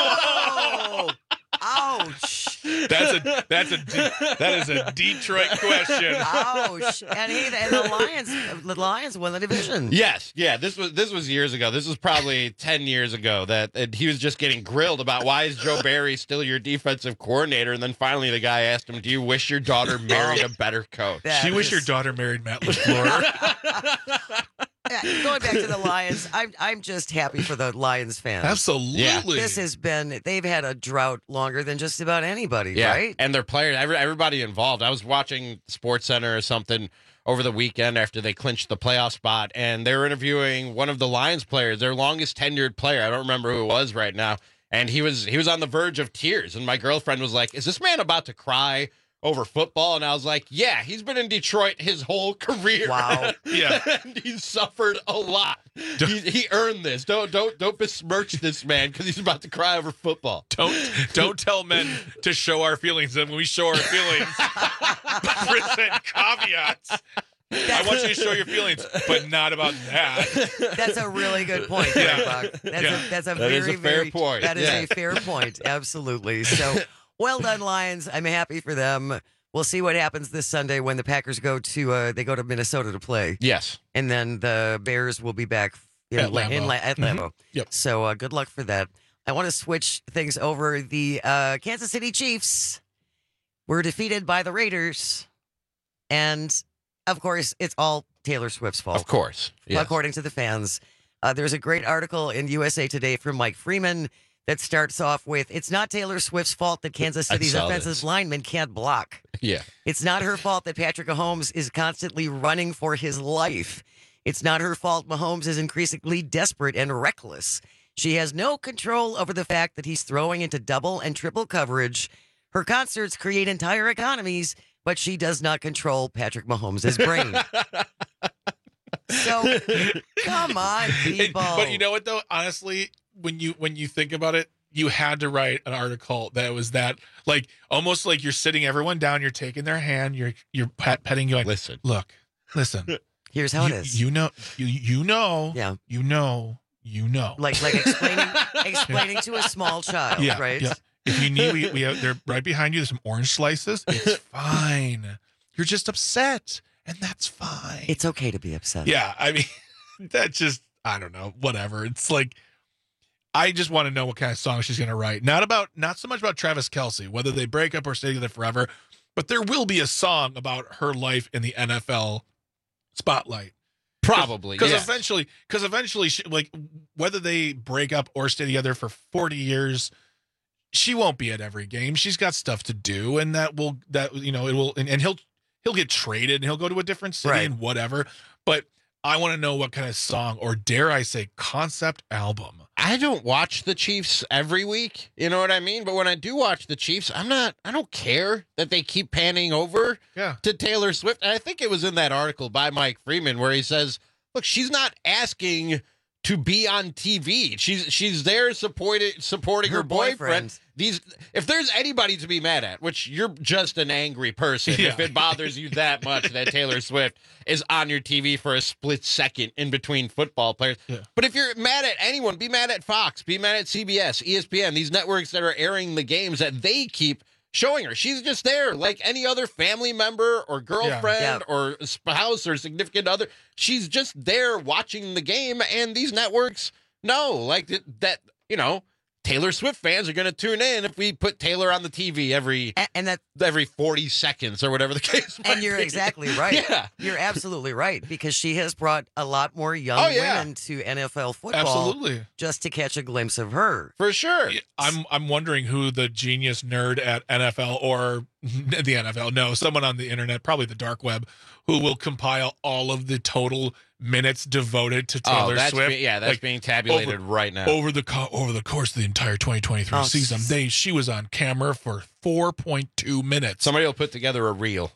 Oh, ouch! That's a that's a De- that is a Detroit question. Ouch! And he and the Lions, the Lions won the division. Yes, yeah. This was this was years ago. This was probably ten years ago that, that he was just getting grilled about why is Joe Barry still your defensive coordinator, and then finally the guy asked him, "Do you wish your daughter married a better coach?" That She wish is- your daughter married Matt LaFleur. Yeah, going back to the Lions, I'm I'm just happy for the Lions fans. Absolutely. This has been they've had a drought longer than just about anybody, Yeah, right? and their players, every, everybody involved. I was watching Sports Center or something over the weekend after they clinched the playoff spot, and they were interviewing one of the Lions players, their longest tenured player. I don't remember who it was right now, and he was he was on the verge of tears. And my girlfriend was like, "Is this man about to cry over football?" And I was like, "Yeah, he's been in Detroit his whole career. Wow. Yeah. and he's suffered a lot. He, he earned this. Don't don't don't besmirch this man because he's about to cry over football." Don't don't tell men to show our feelings, and when we show our feelings, present caveats. I want you to show your feelings, but not about that. That's a really good point, Yeah. Greg Buck. That's Yeah. a that's a That very is a fair very point. That is Yeah. a fair point. Absolutely. So well done, Lions. I'm happy for them. We'll see what happens this Sunday when the Packers go to uh, they go to Minnesota to play, Yes. and then the Bears will be back in, At La- Lambeau. in La- at Mhm. Lambeau. Yep. So uh, good luck for that. I want to switch things over. The uh, Kansas City Chiefs were defeated by the Raiders, and of course, it's all Taylor Swift's fault. Of course. Yes. According to the fans. Uh, there's a great article in U S A Today from Mike Freeman that starts off with, "It's not Taylor Swift's fault that Kansas I City's saw offensive this. linemen can't block. Yeah. It's not her fault that Patrick Mahomes is constantly running for his life. It's not her fault Mahomes is increasingly desperate and reckless. She has no control over the fact that he's throwing into double and triple coverage. Her concerts create entire economies, but she does not control Patrick Mahomes' brain. So, come on, people. But you know what, though? Honestly, when you when you think about it, you had to write an article that was that, like, almost like you're sitting everyone down, you're taking their hand, you're you're pet, petting, going, listen, look, listen. Here's how you, it is. You know, you you know, yeah, you know, you know. Like like explaining explaining to a small child, yeah, right? Yeah. If you need, we, we have, they're right behind you. There's some orange slices. It's fine. You're just upset, and that's fine. It's okay to be upset. Yeah, I mean, that just, I don't know, whatever. It's like, I just want to know what kind of song she's going to write. Not about, not so much about Travis Kelce, whether they break up or stay together forever, but there will be a song about her life in the N F L spotlight. Probably, because yeah. eventually, because eventually, she, like, whether they break up or stay together for forty years, she won't be at every game. She's got stuff to do, and that will, that you know, it will, and, and he'll he'll get traded, and he'll go to a different city Right. and whatever. But I want to know what kind of song, or dare I say, concept album. I don't watch the Chiefs every week, you know what I mean? But when I do watch the Chiefs, I'm not, I don't care that they keep panning over yeah. to Taylor Swift. And I think it was in that article by Mike Freeman where he says, look, she's not asking to be on T V. She's she's there supporting supporting her, Her boyfriend. boyfriend. These, if there's anybody to be mad at, which you're just an angry person, Yeah. if it bothers you that much that Taylor Swift is on your T V for a split second in between football players. Yeah. But if you're mad at anyone, be mad at Fox, be mad at C B S, E S P N, these networks that are airing the games that they keep showing her. She's just there like any other family member or girlfriend Yeah. or spouse or significant other. She's just there watching the game, and these networks know, like th- that, you know, Taylor Swift fans are going to tune in if we put Taylor on the T V every And, and that every forty seconds or whatever the case might and you're be. exactly right. Yeah. You're absolutely right, because she has brought a lot more young Oh, yeah. women to N F L football Absolutely. just to catch a glimpse of her. For sure. I'm I'm wondering who the genius nerd at N F L or the N F L, no, someone on the internet, probably the dark web, who will compile all of the total minutes devoted to Taylor oh, that's Swift. Be, yeah, that's Like, being tabulated over, right now. over the co- over the course of the entire twenty twenty-three Oh, season. s- They she was on camera for four point two minutes. Somebody will put together a reel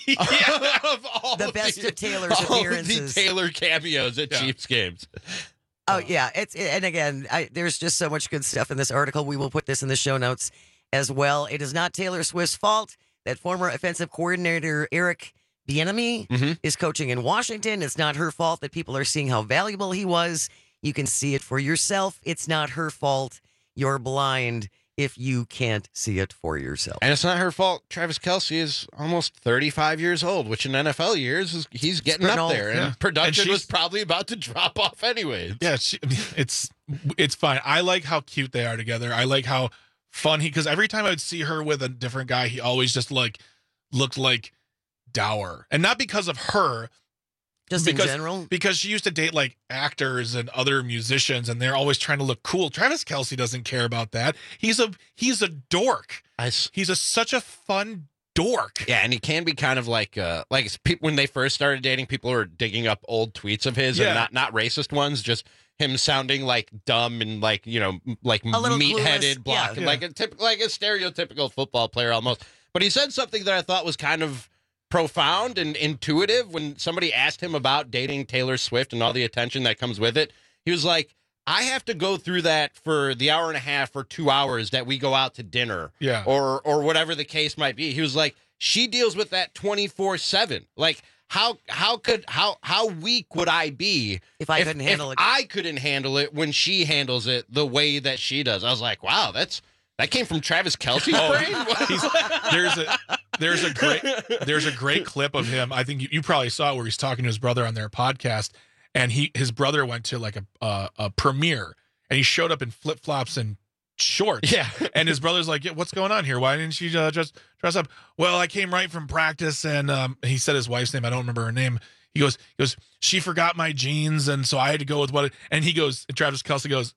of all The of best of Taylor's all of appearances. the Taylor cameos at Yeah. Chiefs games. Oh yeah, it's and again, I, there's just so much good stuff in this article. We will put this in the show notes as well. It is not Taylor Swift's fault that former offensive coordinator Eric Bieniemy Mhm. is coaching in Washington. It's not her fault that people are seeing how valuable he was. You can see it for yourself. It's not her fault. You're blind if you can't see it for yourself. And it's not her fault. Travis Kelce is almost thirty-five years old, which in N F L years, is, he's getting getting up old. there. Yeah. And production And was she's- probably about to drop off anyway. Yeah, she, it's it's fine. I like how cute they are together. I like how fun he, because every time I would see her with a different guy, he always just like looked like dour, and not because of her, Just because, in general. because she used to date like actors and other musicians, and they're always trying to look cool. Travis Kelce doesn't care about that. He's a he's a dork. I s- He's a such a fun dork. Yeah, and he can be kind of like uh like it's pe- when they first started dating, people were digging up old tweets of his Yeah. and not not racist ones, just him sounding like dumb and like, you know, m- like A little meat-headed, clueless. block, Yeah. like a tip, like a stereotypical football player almost. But he said something that I thought was kind of profound and intuitive when somebody asked him about dating Taylor Swift and all the attention that comes with it. He was like, I have to go through that for the hour and a half or two hours that we go out to dinner Yeah. or or whatever the case might be. He was like, she deals with that twenty-four seven. Like, how how could how how weak would I be If I couldn't handle it. I couldn't handle it when she handles it the way that she does. I was like, wow, that's that came from Travis Kelce's Oh, brain. he's- there's a there's a great there's a great clip of him. I think you, you probably saw it, where he's talking to his brother on their podcast, and he his brother went to like a uh, a premiere, and he showed up in flip flops and shorts. Yeah. And his brother's like, yeah, what's going on here? Why didn't she uh, just dress up? Well, I came right from practice, and um, he said his wife's name. I don't remember her name. He goes, he goes, she forgot my jeans, and so I had to go with what. It, and he goes, and Travis Kelce goes,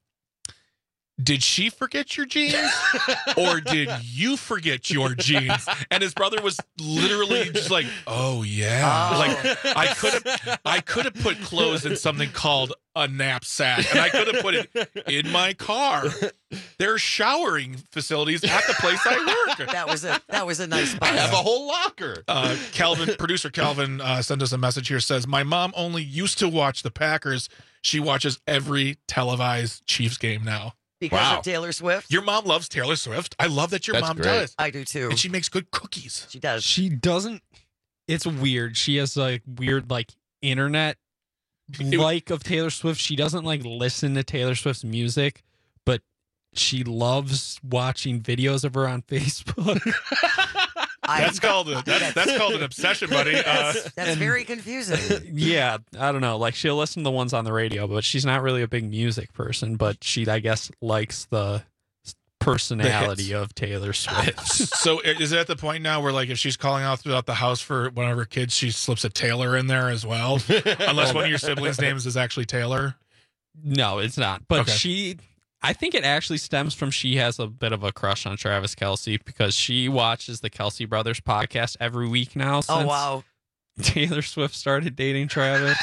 did she forget your jeans, or did you forget your jeans? And his brother was literally just like, oh yeah, Oh. like I could have, I could have put clothes in something called a knapsack, and I could have put it in my car. There are showering facilities at the place I work. That was a that was a nice. I have a whole locker. Uh, Calvin, producer Calvin, uh, sent us a message here. Says my mom only used to watch the Packers. She watches every televised Chiefs game now. Because wow. of Taylor Swift? Your mom loves Taylor Swift. I love that your That's mom great. does. I do too. And she makes good cookies. She does. She doesn't. It's weird. She has like weird like internet like of Taylor Swift. She doesn't like listen to Taylor Swift's music, but she loves watching videos of her on Facebook. That's called a, that's, that's called an obsession, buddy. Uh, That's, that's very confusing. Yeah, I don't know. Like she'll listen to the ones on the radio, but she's not really a big music person. But she, I guess, likes the personality The of Taylor Swift. So is it at the point now where, like, if she's calling out throughout the house for one of her kids, she slips a Taylor in there as well? Unless one of your siblings' names is actually Taylor? No, it's not. But Okay. she, I think it actually stems from she has a bit of a crush on Travis Kelce because she watches the Kelce Brothers podcast every week now. Since Oh wow. Taylor Swift started dating Travis.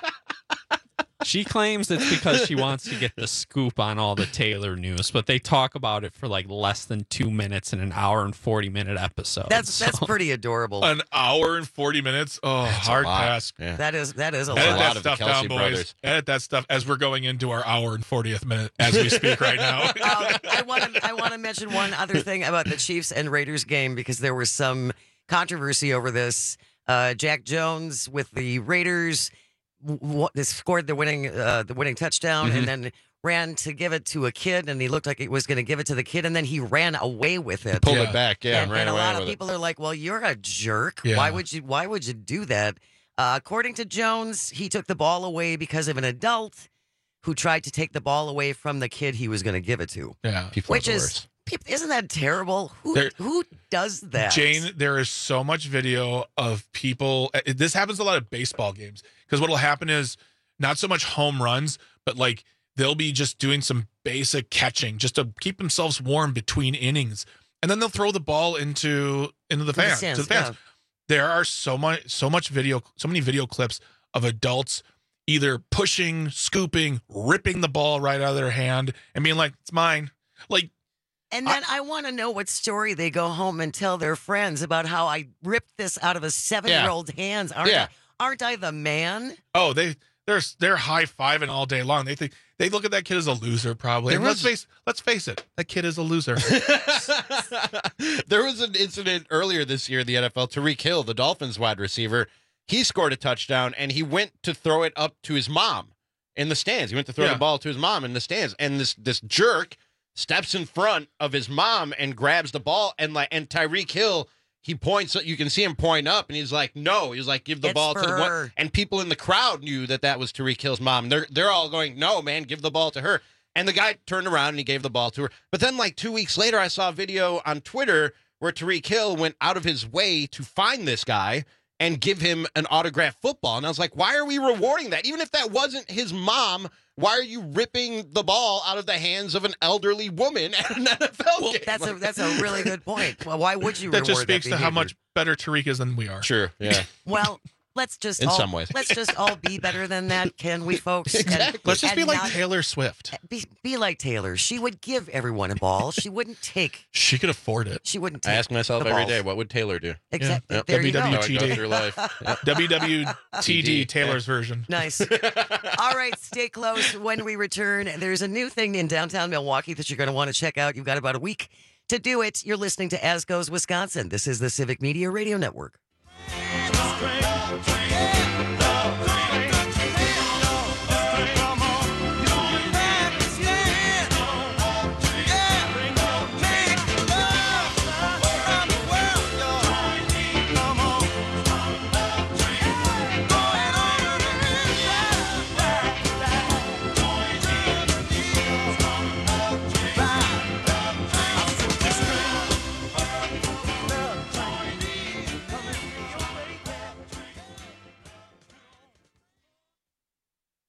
She claims it's because she wants to get the scoop on all the Taylor news, but they talk about it for like less than two minutes in an hour and forty minute episode. That's that's So- pretty adorable. An hour and forty minutes? Oh, That's a hard lot. pass. Yeah. That is that is a Edit lot. that of the stuff Kelce down, boys. brothers. Edit that stuff as we're going into our hour and fortieth minute as we speak right now. Um, I want to I want to mention one other thing about the Chiefs and Raiders game because there was some controversy over this. Uh, Jack Jones with the Raiders w- w- scored the winning uh, the winning touchdown Mm-hmm. and then ran to give it to a kid and he looked like he was going to give it to the kid and then he ran away with it. Pulled Yeah. it back, yeah, and, and ran and a away lot of with people are like, "Well, you're a jerk. Yeah. Why would you? Why would you do that?" Uh, according to Jones, he took the ball away because of an adult who tried to take the ball away from the kid he was going to give it to. Yeah. it. People Which are the is, worst. peop- isn't that terrible? Who There- who does that? Jane, there is so much video of people. uh, This happens a lot of baseball games because what'll happen is not so much home runs, but like they'll be just doing some basic catching just to keep themselves warm between innings, and then they'll throw the ball into into the To the fans. stands, to the fans. yeah. There are so much so much video, so many video clips of adults either pushing, scooping, ripping the ball right out of their hand, and being like, "It's mine." Like. And then I, want to know what story they go home and tell their friends about how I ripped this out of a seven-year-old hands. Aren't Yeah. I, aren't I the man? Oh, they they're they're high fiving all day long. They think they look at that kid as a loser, probably. There And let's was- face let's face it, that kid is a loser. There was an incident earlier this year in the N F L. Tariq Hill, the Dolphins wide receiver, he scored a touchdown and he went to throw it up to his mom in the stands. He went to throw Yeah. the ball to his mom in the stands, and this this jerk steps in front of his mom and grabs the ball, and like and Tyreek Hill, he points. You can see him point up, and he's like, "No." He's like, "Give the It's ball to for the one." her. And people in the crowd knew that that was Tariq Hill's mom. They're they're all going, "No, man, give the ball to her." And the guy turned around and he gave the ball to her. But then, like two weeks later, I saw a video on Twitter where Tariq Hill went out of his way to find this guy and give him an autographed football. And I was like, why are we rewarding that? Even if that wasn't his mom, why are you ripping the ball out of the hands of an elderly woman at an N F L game? That's a that's a really good point. Well, why would you That reward just speaks to how behavior? much better Tariq is than we are. Sure, yeah. Well, let's just In all, some ways. let's just all be better than that, can we, folks? And- Exactly. Let's just and be like not- Taylor Swift. Be, be like Taylor. She would give everyone a ball. She wouldn't take. She could afford it. She wouldn't. I Take ask myself the every balls. day, what would Taylor do? Exactly. Yep. There you go. How I W W go T D. through life. Yep. W W T D, Yeah. Taylor's version. Nice. All right, stay close. When we return, there's a new thing in downtown Milwaukee that you're going to want to check out. You've got about a week to do it. You're listening to As Goes Wisconsin. This is the Civic Media Radio Network.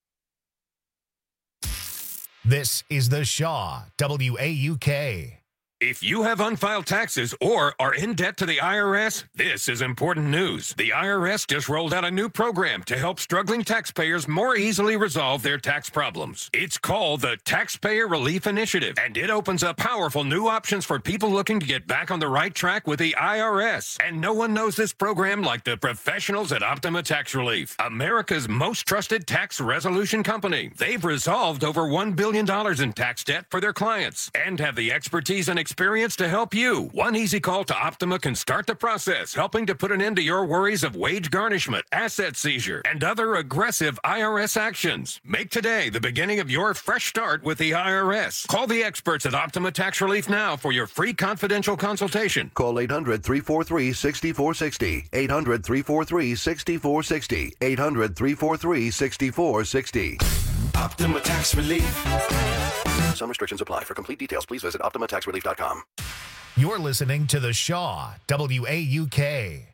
This is the Shaw W A U K. If you have unfiled taxes or are in debt to the I R S, this is important news. The I R S just rolled out a new program to help struggling taxpayers more easily resolve their tax problems. It's called the Taxpayer Relief Initiative, and it opens up powerful new options for people looking to get back on the right track with the I R S. And no one knows this program like the professionals at Optima Tax Relief, America's most trusted tax resolution company. They've resolved over one billion dollars in tax debt for their clients and have the expertise and experience to help you. One easy call to Optima can start the process, helping to put an end to your worries of wage garnishment, asset seizure, and other aggressive I R S actions. Make today the beginning of your fresh start with the I R S. Call the experts at Optima Tax Relief now for your free confidential consultation. Call eight hundred, three four three, six four six zero. eight hundred, three four three, six four six zero. eight hundred, three four three, six four six zero. Optima Tax Relief. Some restrictions apply. For complete details, please visit optima tax relief dot com. You're listening to The Shaw, W A U K.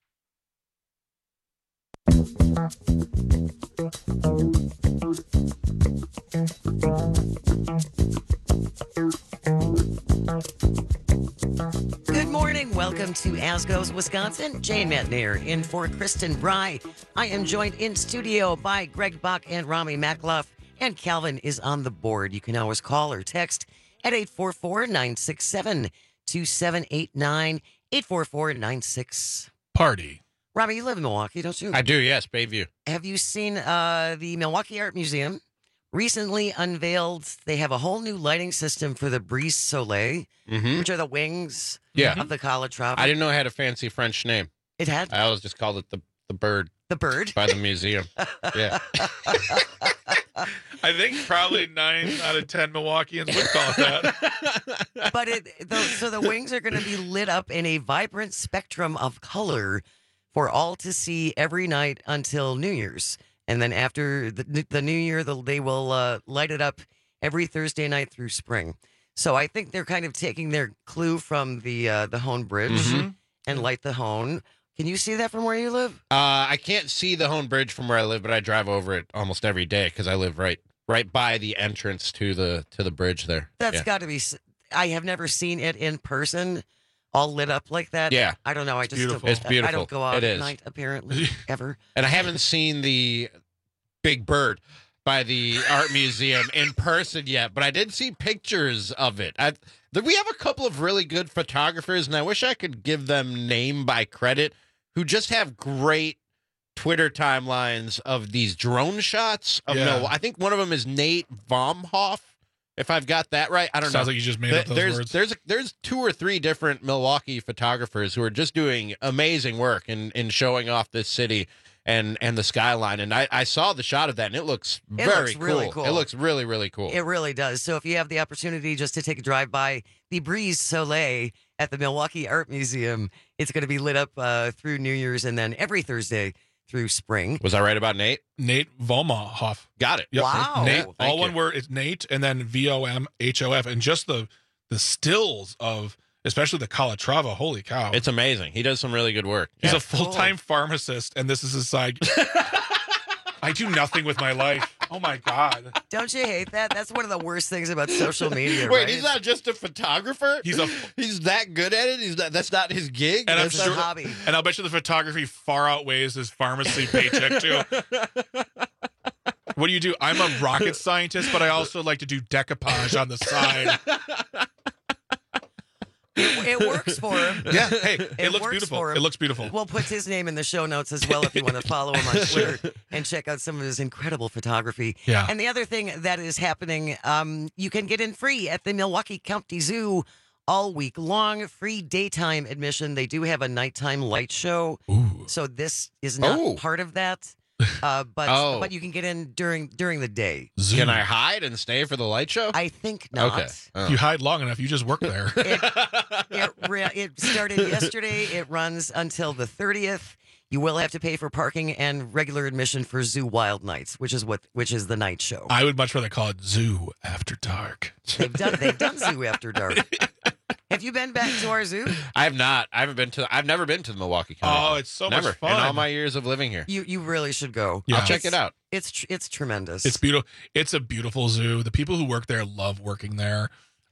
Good morning. Welcome to As Goes Wisconsin. Jane Metnier in for Kristen Bry. I am joined in studio by Greg Bach and Rami Makloff, and Calvin is on the board. You can always call or text at eight four four, nine six seven, two seven eight nine, eight four four, nine six. Party. Rami, you live in Milwaukee, don't you? I do, yes, Bayview. Have you seen uh, the Milwaukee Art Museum? Recently unveiled, they have a whole new lighting system for the Brise Soleil, Mhm. which are the wings Yeah. of the Calatrava. I didn't know it had a fancy French name. It had. I always just called it the, the bird. The bird? By the museum. Yeah. I think probably nine out of ten Milwaukeeans would call it that. But it, the, so the wings are going to be lit up in a vibrant spectrum of color for all to see every night until New Year's. And then after the, the New Year, the, they will uh, light it up every Thursday night through spring. So I think they're kind of taking their clue from the uh, the Hone Bridge Mhm. and light the Hone. Can you see that from where you live? Uh, I can't see the Hone Bridge from where I live, but I drive over it almost every day because I live right right by the entrance to the to the bridge there. That's Yeah. got to be. s- I have never seen it in person, all lit up like that. Yeah. I don't know. I just Beautiful. Don't, It's beautiful. I don't go out It at is. night apparently ever. And I haven't seen the big bird by the art museum in person yet, but I did see pictures of it. I, th- we have a couple of really good photographers, and I wish I could give them name by credit, who just have great Twitter timelines of these drone shots of Yeah. Milwaukee. I think one of them is Nate Vomhoff, if I've got that right. I don't know. Sounds like you just made Th- up those there's, words. There's there's two or three different Milwaukee photographers who are just doing amazing work in, in showing off this city and and the skyline. And I, I saw the shot of that, and it looks It very looks really cool. It looks really, really cool. It really does. So if you have the opportunity just to take a drive by the Brise Soleil at the Milwaukee Art Museum, it's going to be lit up uh, through New Year's and then every Thursday through spring. Was I right about Nate? Nate Vomahoff. Got it. Yep. Wow. Nate, Thank all you. one word. It's Nate, and then V O M H O F, and just the the stills of, especially the Calatrava. Holy cow! It's amazing. He does some really good work. He's Yeah. a full time pharmacist, and this is his side. I do nothing with my life. Oh my god! Don't you hate that? That's one of the worst things about social media. Wait, right? he's not just a photographer? He's a he's that good at it? He's not, that's not his gig? And I'm That's sure, not- and I'll bet you the photography far outweighs his pharmacy paycheck too. What do you do? I'm a rocket scientist, but I also like to do decoupage on the side. It, it works for him. Yeah, hey, it, It looks works beautiful. for him. It looks beautiful. We'll put his name in the show notes as well if you want to follow him on Twitter and check out some of his incredible photography. Yeah. And the other thing that is happening, um, you can get in free at the Milwaukee County Zoo all week long. Free daytime admission. They do have a nighttime light show. So this is not Oh. part of that. Uh, but Oh. but you can get in during during the day. Can I hide and stay for the light show? I think not. Okay. Oh. If you hide long enough, you just work there. It, re- it started yesterday. It runs until the thirtieth. You will have to pay for parking and regular admission for Zoo Wild Nights, which is what which is the night show. I would much rather call it Zoo After Dark. They've done they've done Zoo After Dark. Have you been back to our zoo? I have not. I haven't been to. I've never been to the Milwaukee County. Oh, Zoo. it's so never. much fun. In all my years of living here. You you really should go. Yeah. I'll check it out. It's tr- it's tremendous. It's beautiful. It's a beautiful zoo. The people who work there love working there.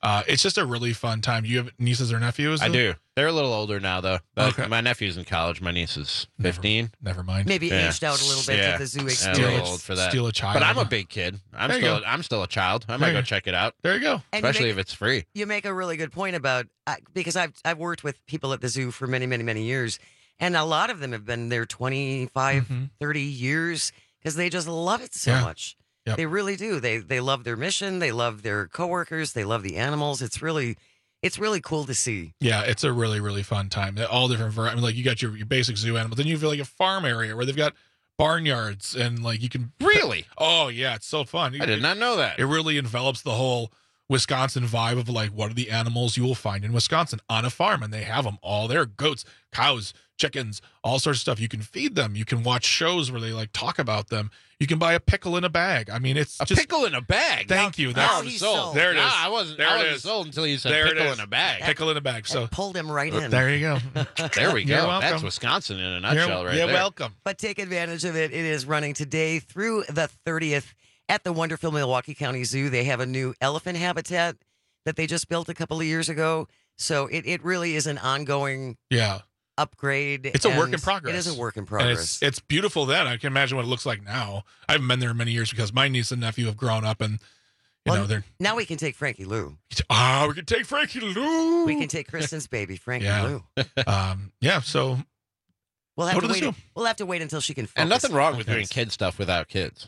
Uh, it's just a really fun time. Do you have nieces or nephews? I do. They're a little older now, though. Like, Okay. My nephew's in college. My niece is fifteen. Never, never mind. Maybe aged out a little bit yeah. at the zoo Yeah, experience. a little old for that. Steal a child. But I'm a big kid. I'm There you still go. I'm still a child. I There might you go go. check it out. There you go. And you Especially make- if it's free. You make a really good point about I, because I've I've worked with people at the zoo for many many many years, and a lot of them have been there twenty-five, thirty years because they just love it so Yeah. much. Yep. They really do. They they love their mission. They love their coworkers. They love the animals. It's really it's really cool to see. Yeah, it's a really, really fun time. They're all different. var- I mean, like you got your, your basic zoo animals, then you have like a farm area where they've got barnyards and like you can Really? Oh yeah, it's so fun. I did not know that. It really envelops the whole Wisconsin vibe of like what are the animals you will find in Wisconsin on a farm, and they have them all there: goats, cows, chickens, all sorts of stuff. You can feed them. You can watch shows where they like talk about them. You can buy a pickle in a bag. I mean, it's A just, pickle in a bag. Thank you. Now That's I'm sold. There it is. Nah, I wasn't. There I it wasn't is. sold until you said There it pickle is. in a bag. Pickle in a bag. So pulled him right in. there you go. There we You're go. welcome. That's Wisconsin in a nutshell, You're- right you're there. welcome. But take advantage of it. It is running today through the thirtieth at the wonderful Milwaukee County Zoo. They have a new elephant habitat that they just built a couple of years ago. So it, it really is an ongoing Yeah. upgrade. It's a work in and progress. It is a work in And progress. it's it's beautiful then. I can imagine what it looks like now. I haven't been there in many years because my niece and nephew have grown up and you Well, know they're now we can take Frankie Lou. ah we can take Frankie Lou. We can take Kristen's baby, Frankie Yeah. Lou. um yeah, so We'll have Go to to the wait. zoo. We'll have to wait until she can. Focus. And nothing wrong with Okay. doing kid stuff without kids.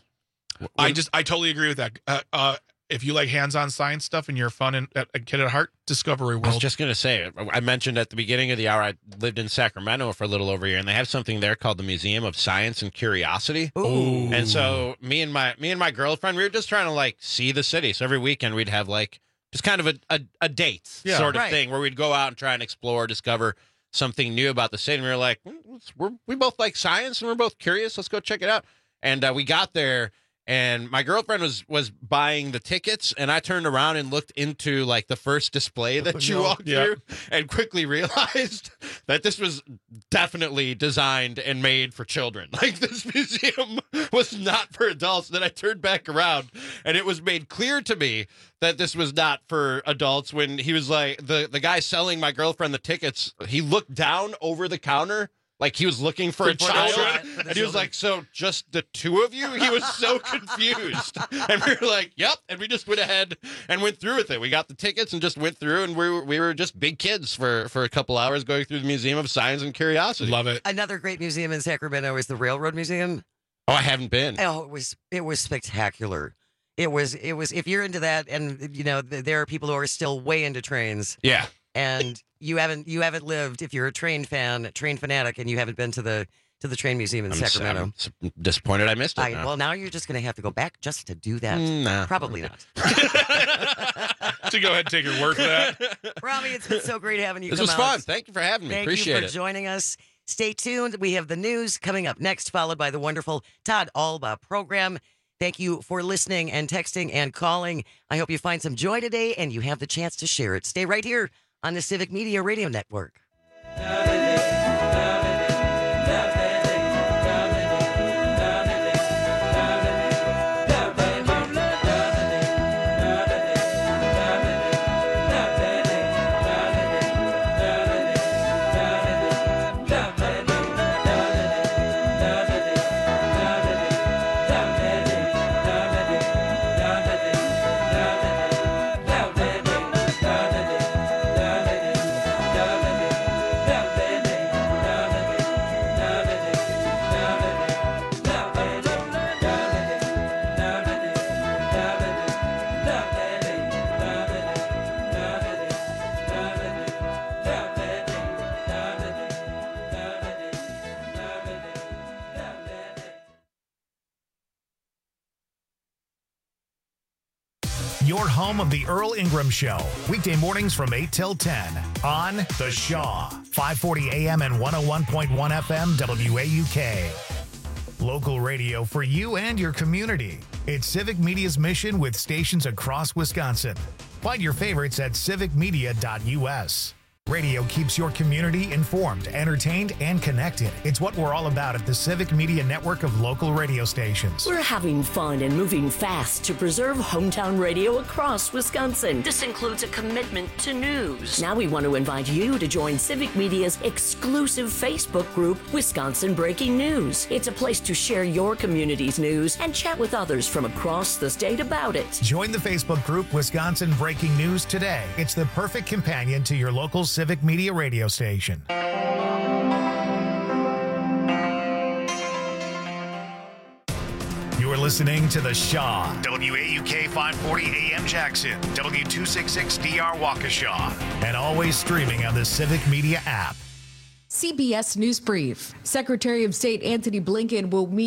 I just I totally agree with that. Uh, uh if you like hands-on science stuff and you're fun and a, a kid at heart, Discovery I was World. just going to say, I mentioned at the beginning of the hour, I lived in Sacramento for a little over a year, and they have something there called the Museum of Science and Curiosity. Ooh. And so me and my me and my girlfriend, we were just trying to like see the city. So every weekend we'd have like just kind of a a, a date Yeah. sort of Right. thing where we'd go out and try and explore, discover something new about the city. And we were like, "Mm, let's- we're, we both like science and we're both curious. Let's go check it out. And uh, we got there. And my girlfriend was was buying the tickets, and I turned around and looked into like the first display that you No. walked Yeah. through, and quickly realized that this was definitely designed and made for children. Like this museum was not for adults. Then I turned back around, and it was made clear to me that this was not for adults. When he was like the the guy selling my girlfriend the tickets, he looked down over the counter. Like he was looking for, For a child, children? For the and he was children. like, "So just the two of you?" He was so confused, and we were like, "Yep." And we just went ahead and went through with it. We got the tickets and just went through, and we were we were just big kids for for a couple hours going through the Museum of Science and Curiosity. Love it. Another great museum in Sacramento is the Railroad Museum. Oh, I haven't been. Oh, it was it was spectacular. It was it was if you're into that, and you know th- there are people who are still way into trains, Yeah. and you haven't you haven't lived if you're a train fan, train fanatic, and you haven't been to the to the train museum in I'm, s- Sacramento. I'm s- disappointed I missed it. I, now. well, now you're just going to have to go back just to do that. Mm, nah. Probably not. To go ahead and take your word for that. Robbie, it's been so great having you. This come was out. fun. Thank you for having me. Thank Appreciate you for it. joining us. Stay tuned. We have the news coming up next, followed by the wonderful Todd Alba program. Thank you for listening and texting and calling. I hope you find some joy today and you have the chance to share it. Stay right here on the Civic Media Radio Network. Your home of the Earl Ingram Show. Weekday mornings from eight till ten on The Shaw. five forty A M and one oh one point one F M W A U K. Local radio for you and your community. It's Civic Media's mission with stations across Wisconsin. Find your favorites at civic media dot U S. Radio keeps your community informed, entertained, and connected. It's what we're all about at the Civic Media Network of local radio stations. We're having fun and moving fast to preserve hometown radio across Wisconsin. This includes a commitment to news. Now we want to invite you to join Civic Media's exclusive Facebook group, Wisconsin Breaking News. It's a place to share your community's news and chat with others from across the state about it. Join the Facebook group Wisconsin Breaking News today. It's the perfect companion to your local Civic Media radio station. You're listening to The Shaw, W A U K five forty A M Jackson, W two sixty-six D R Waukesha, and always streaming on the Civic Media app. C B S News Brief. Secretary of State Anthony Blinken will meet